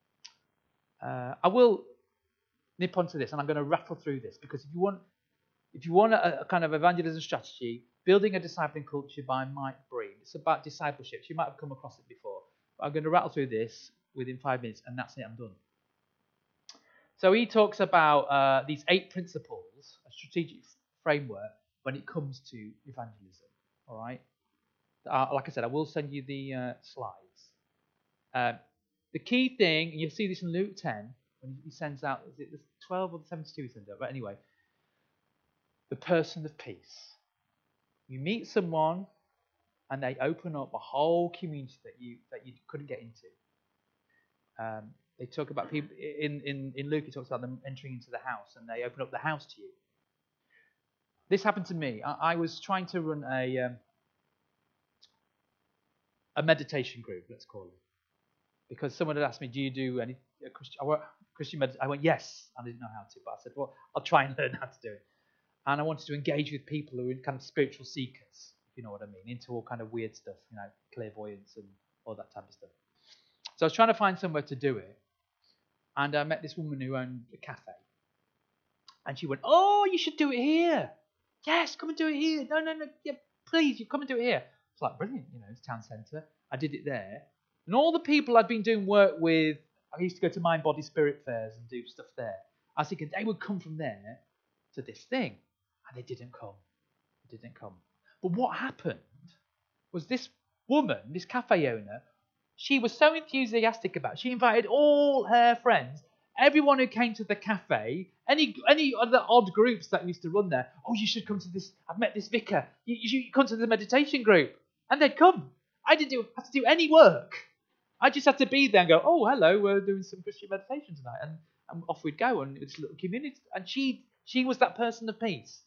S3: I will nip onto this, and I'm going to rattle through this, because if you want a kind of evangelism strategy, Building a Discipling Culture by Mike Breen. It's about discipleship. You might have come across it before. But I'm going to rattle through this within 5 minutes, and that's it. I'm done. So he talks about these 8 principles, a strategic framework when it comes to evangelism. All right. Like I said, I will send you the slides. The key thing, and you'll see this in Luke 10, when he sends out, is it the 12 or the 72 he sends out? But anyway, the person of peace. You meet someone, and they open up a whole community that you couldn't get into. They talk about people in Luke. He talks about them entering into the house, and they open up the house to you. This happened to me. I was trying to run a meditation group, let's call it, because someone had asked me, "Do you do any Christian meditation?" I went, "Yes," and I didn't know how to, but I said, "Well, I'll try and learn how to do it." And I wanted to engage with people who are kind of spiritual seekers, if you know what I mean, into all kind of weird stuff, clairvoyance and all that type of stuff. So I was trying to find somewhere to do it, and I met this woman who owned a cafe, and she went, "Oh, you should do it here. Yes, come and do it here. No, yeah, please, you come and do it here." It's like, brilliant, it's town centre. I did it there, and all the people I'd been doing work with, I used to go to Mind, Body, Spirit fairs and do stuff there. I was thinking they would come from there to this thing. And they didn't come. But what happened was this woman, this cafe owner, she was so enthusiastic about it. She invited all her friends, everyone who came to the cafe, any other odd groups that used to run there. "Oh, you should come to this. I've met this vicar. You should come to the meditation group." And they'd come. I didn't have to do any work. I just had to be there and go, "Oh, hello, we're doing some Christian meditation tonight." And off we'd go. And it's a little community. And she was that person of peace.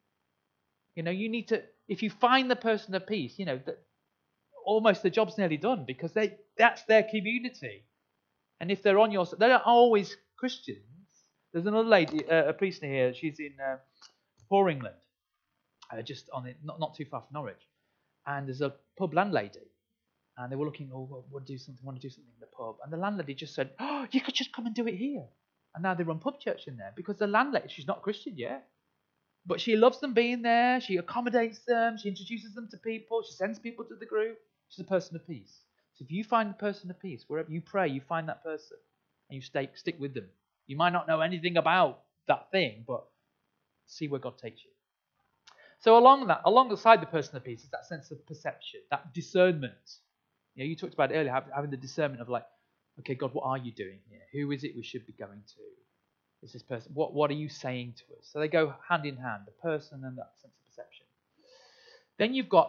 S3: You need to, if you find the person of peace, that almost the job's nearly done, because that's their community. And if they're on your side, they're not always Christians. There's another lady, a priest here, she's in Poor England, just on it, not too far from Norwich. And there's a pub landlady. And they were looking, want to do something in the pub. And the landlady just said, "Oh, you could just come and do it here." And now they run pub church in there, because the landlady, she's not Christian yet. But she loves them being there. She accommodates them. She introduces them to people. She sends people to the group. She's a person of peace. So if you find the person of peace, wherever you pray, you find that person and you stick with them. You might not know anything about that thing, but see where God takes you. So alongside the person of peace is that sense of perception, that discernment. You talked about it earlier, having the discernment of okay, God, what are you doing here? Who is it we should be going to? Is this person? What are you saying to us? So they go hand in hand, the person and that sense of perception. Then you've got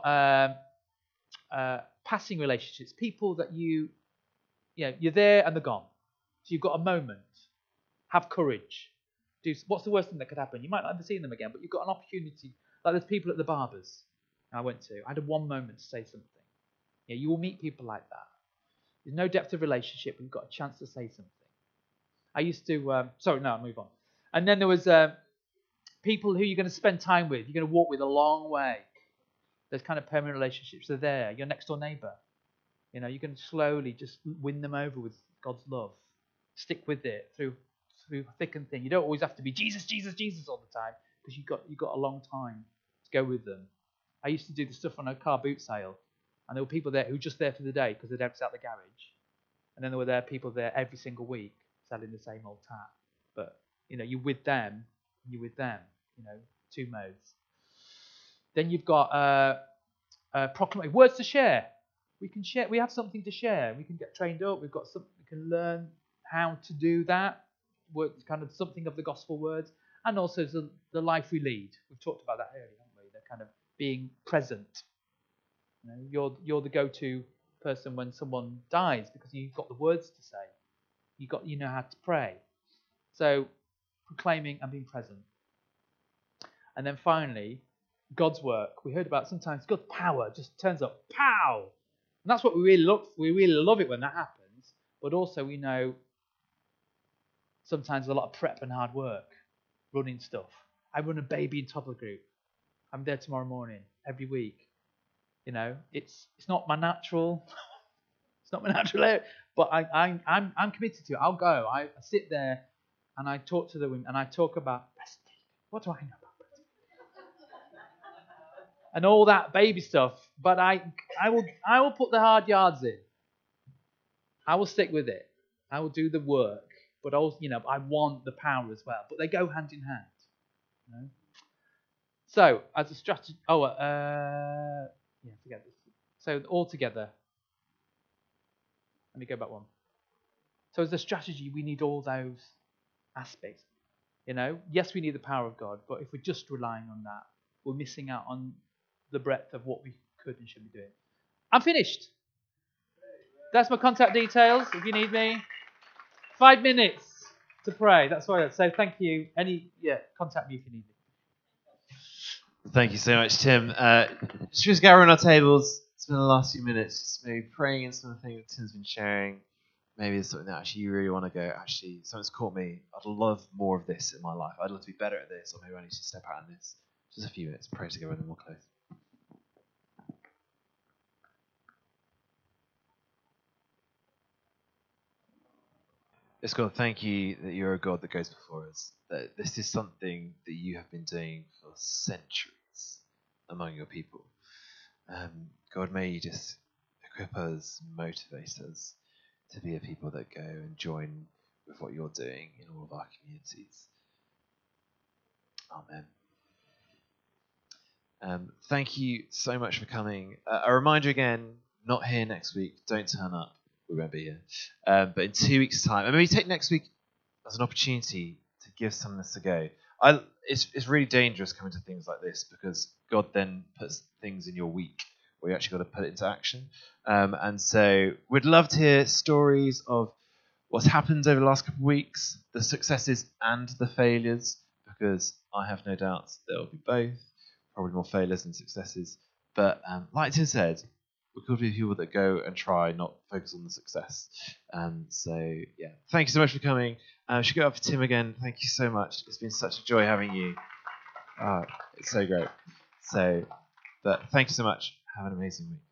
S3: passing relationships, people that you're there and they're gone. So you've got a moment. Have courage. What's the worst thing that could happen? You might not ever see them again, but you've got an opportunity. Like there's people at the barbers I went to. I had one moment to say something. You will meet people like that. There's no depth of relationship, but you've got a chance to say something. I used to, I'll move on. And then there was people who you're going to spend time with, you're going to walk with a long way. There's kind of permanent relationships. They're there. Your next door neighbour. You can slowly just win them over with God's love. Stick with it through thick and thin. You don't always have to be Jesus, Jesus, Jesus all the time, because you've got a long time to go with them. I used to do the stuff on a car boot sale, and there were people there who were just there for the day because they'd emptied out the garage. And then there were people there every single week selling the same old tap. But, you're with them, and you're with them, two modes. Then you've got proclamation, words to share. We can share, we have something to share. We can get trained up, we've got something, we can learn how to do that. Kind of something of the gospel words. And also the life we lead. We've talked about that earlier, haven't we? The kind of being present. You're the go-to person when someone dies, because you've got the words to say. You know how to pray. So
S14: proclaiming and being present. And then finally, God's work. We heard about sometimes God's power just turns up, pow! And that's what we really look for. We really love it when that happens. But also we know sometimes a lot of prep and hard work, running stuff. I run a baby and toddler group. I'm there tomorrow morning, every week. You know, it's not my natural. It's not my natural area, but I'm committed to it. I'll go. I sit there and I talk to the women and I talk about breastfeeding. What do I know about breastfeeding? And all that baby stuff. But I will put the hard yards in. I will stick with it. I will do the work. But also, I want the power as well. But they go hand in hand. You know? So, as a strategy, forget this. So, all together. Let me go back one. So, as a strategy, we need all those aspects. Yes, we need the power of God, but if we're just relying on that, we're missing out on the breadth of what we could and should be doing. I'm finished. That's my contact details if you need me. 5 minutes to pray. That's why. So thank you. Contact me if you need me.
S1: Thank you so much, Tim. Just gathering our tables. Spend the last few minutes just maybe praying into something that Tim's been sharing. Maybe it's something that actually you really want to go, actually, something's caught me. I'd love more of this in my life. I'd love to be better at this, or maybe I need to step out in this. Just a few minutes. Pray together and then we'll close. Yes, God, thank you that you're a God that goes before us. That this is something that you have been doing for centuries among your people. God, may you just equip us, motivate us to be a people that go and join with what you're doing in all of our communities. Amen. Thank you so much for coming. A reminder again, not here next week. Don't turn up. We won't be here. But in 2 weeks' time, and maybe take next week as an opportunity to give some of this a go. It's really dangerous coming to things like this because God then puts things in your week where you actually got to put it into action. And so we'd love to hear stories of what's happened over the last couple of weeks, the successes and the failures, because I have no doubts there will be both, probably more failures than successes. But like Tim said, we could be people that go and try, not focus on the success. Thank you so much for coming. I should go up for Tim again. Thank you so much. It's been such a joy having you. It's so great. But thank you so much. Have an amazing week.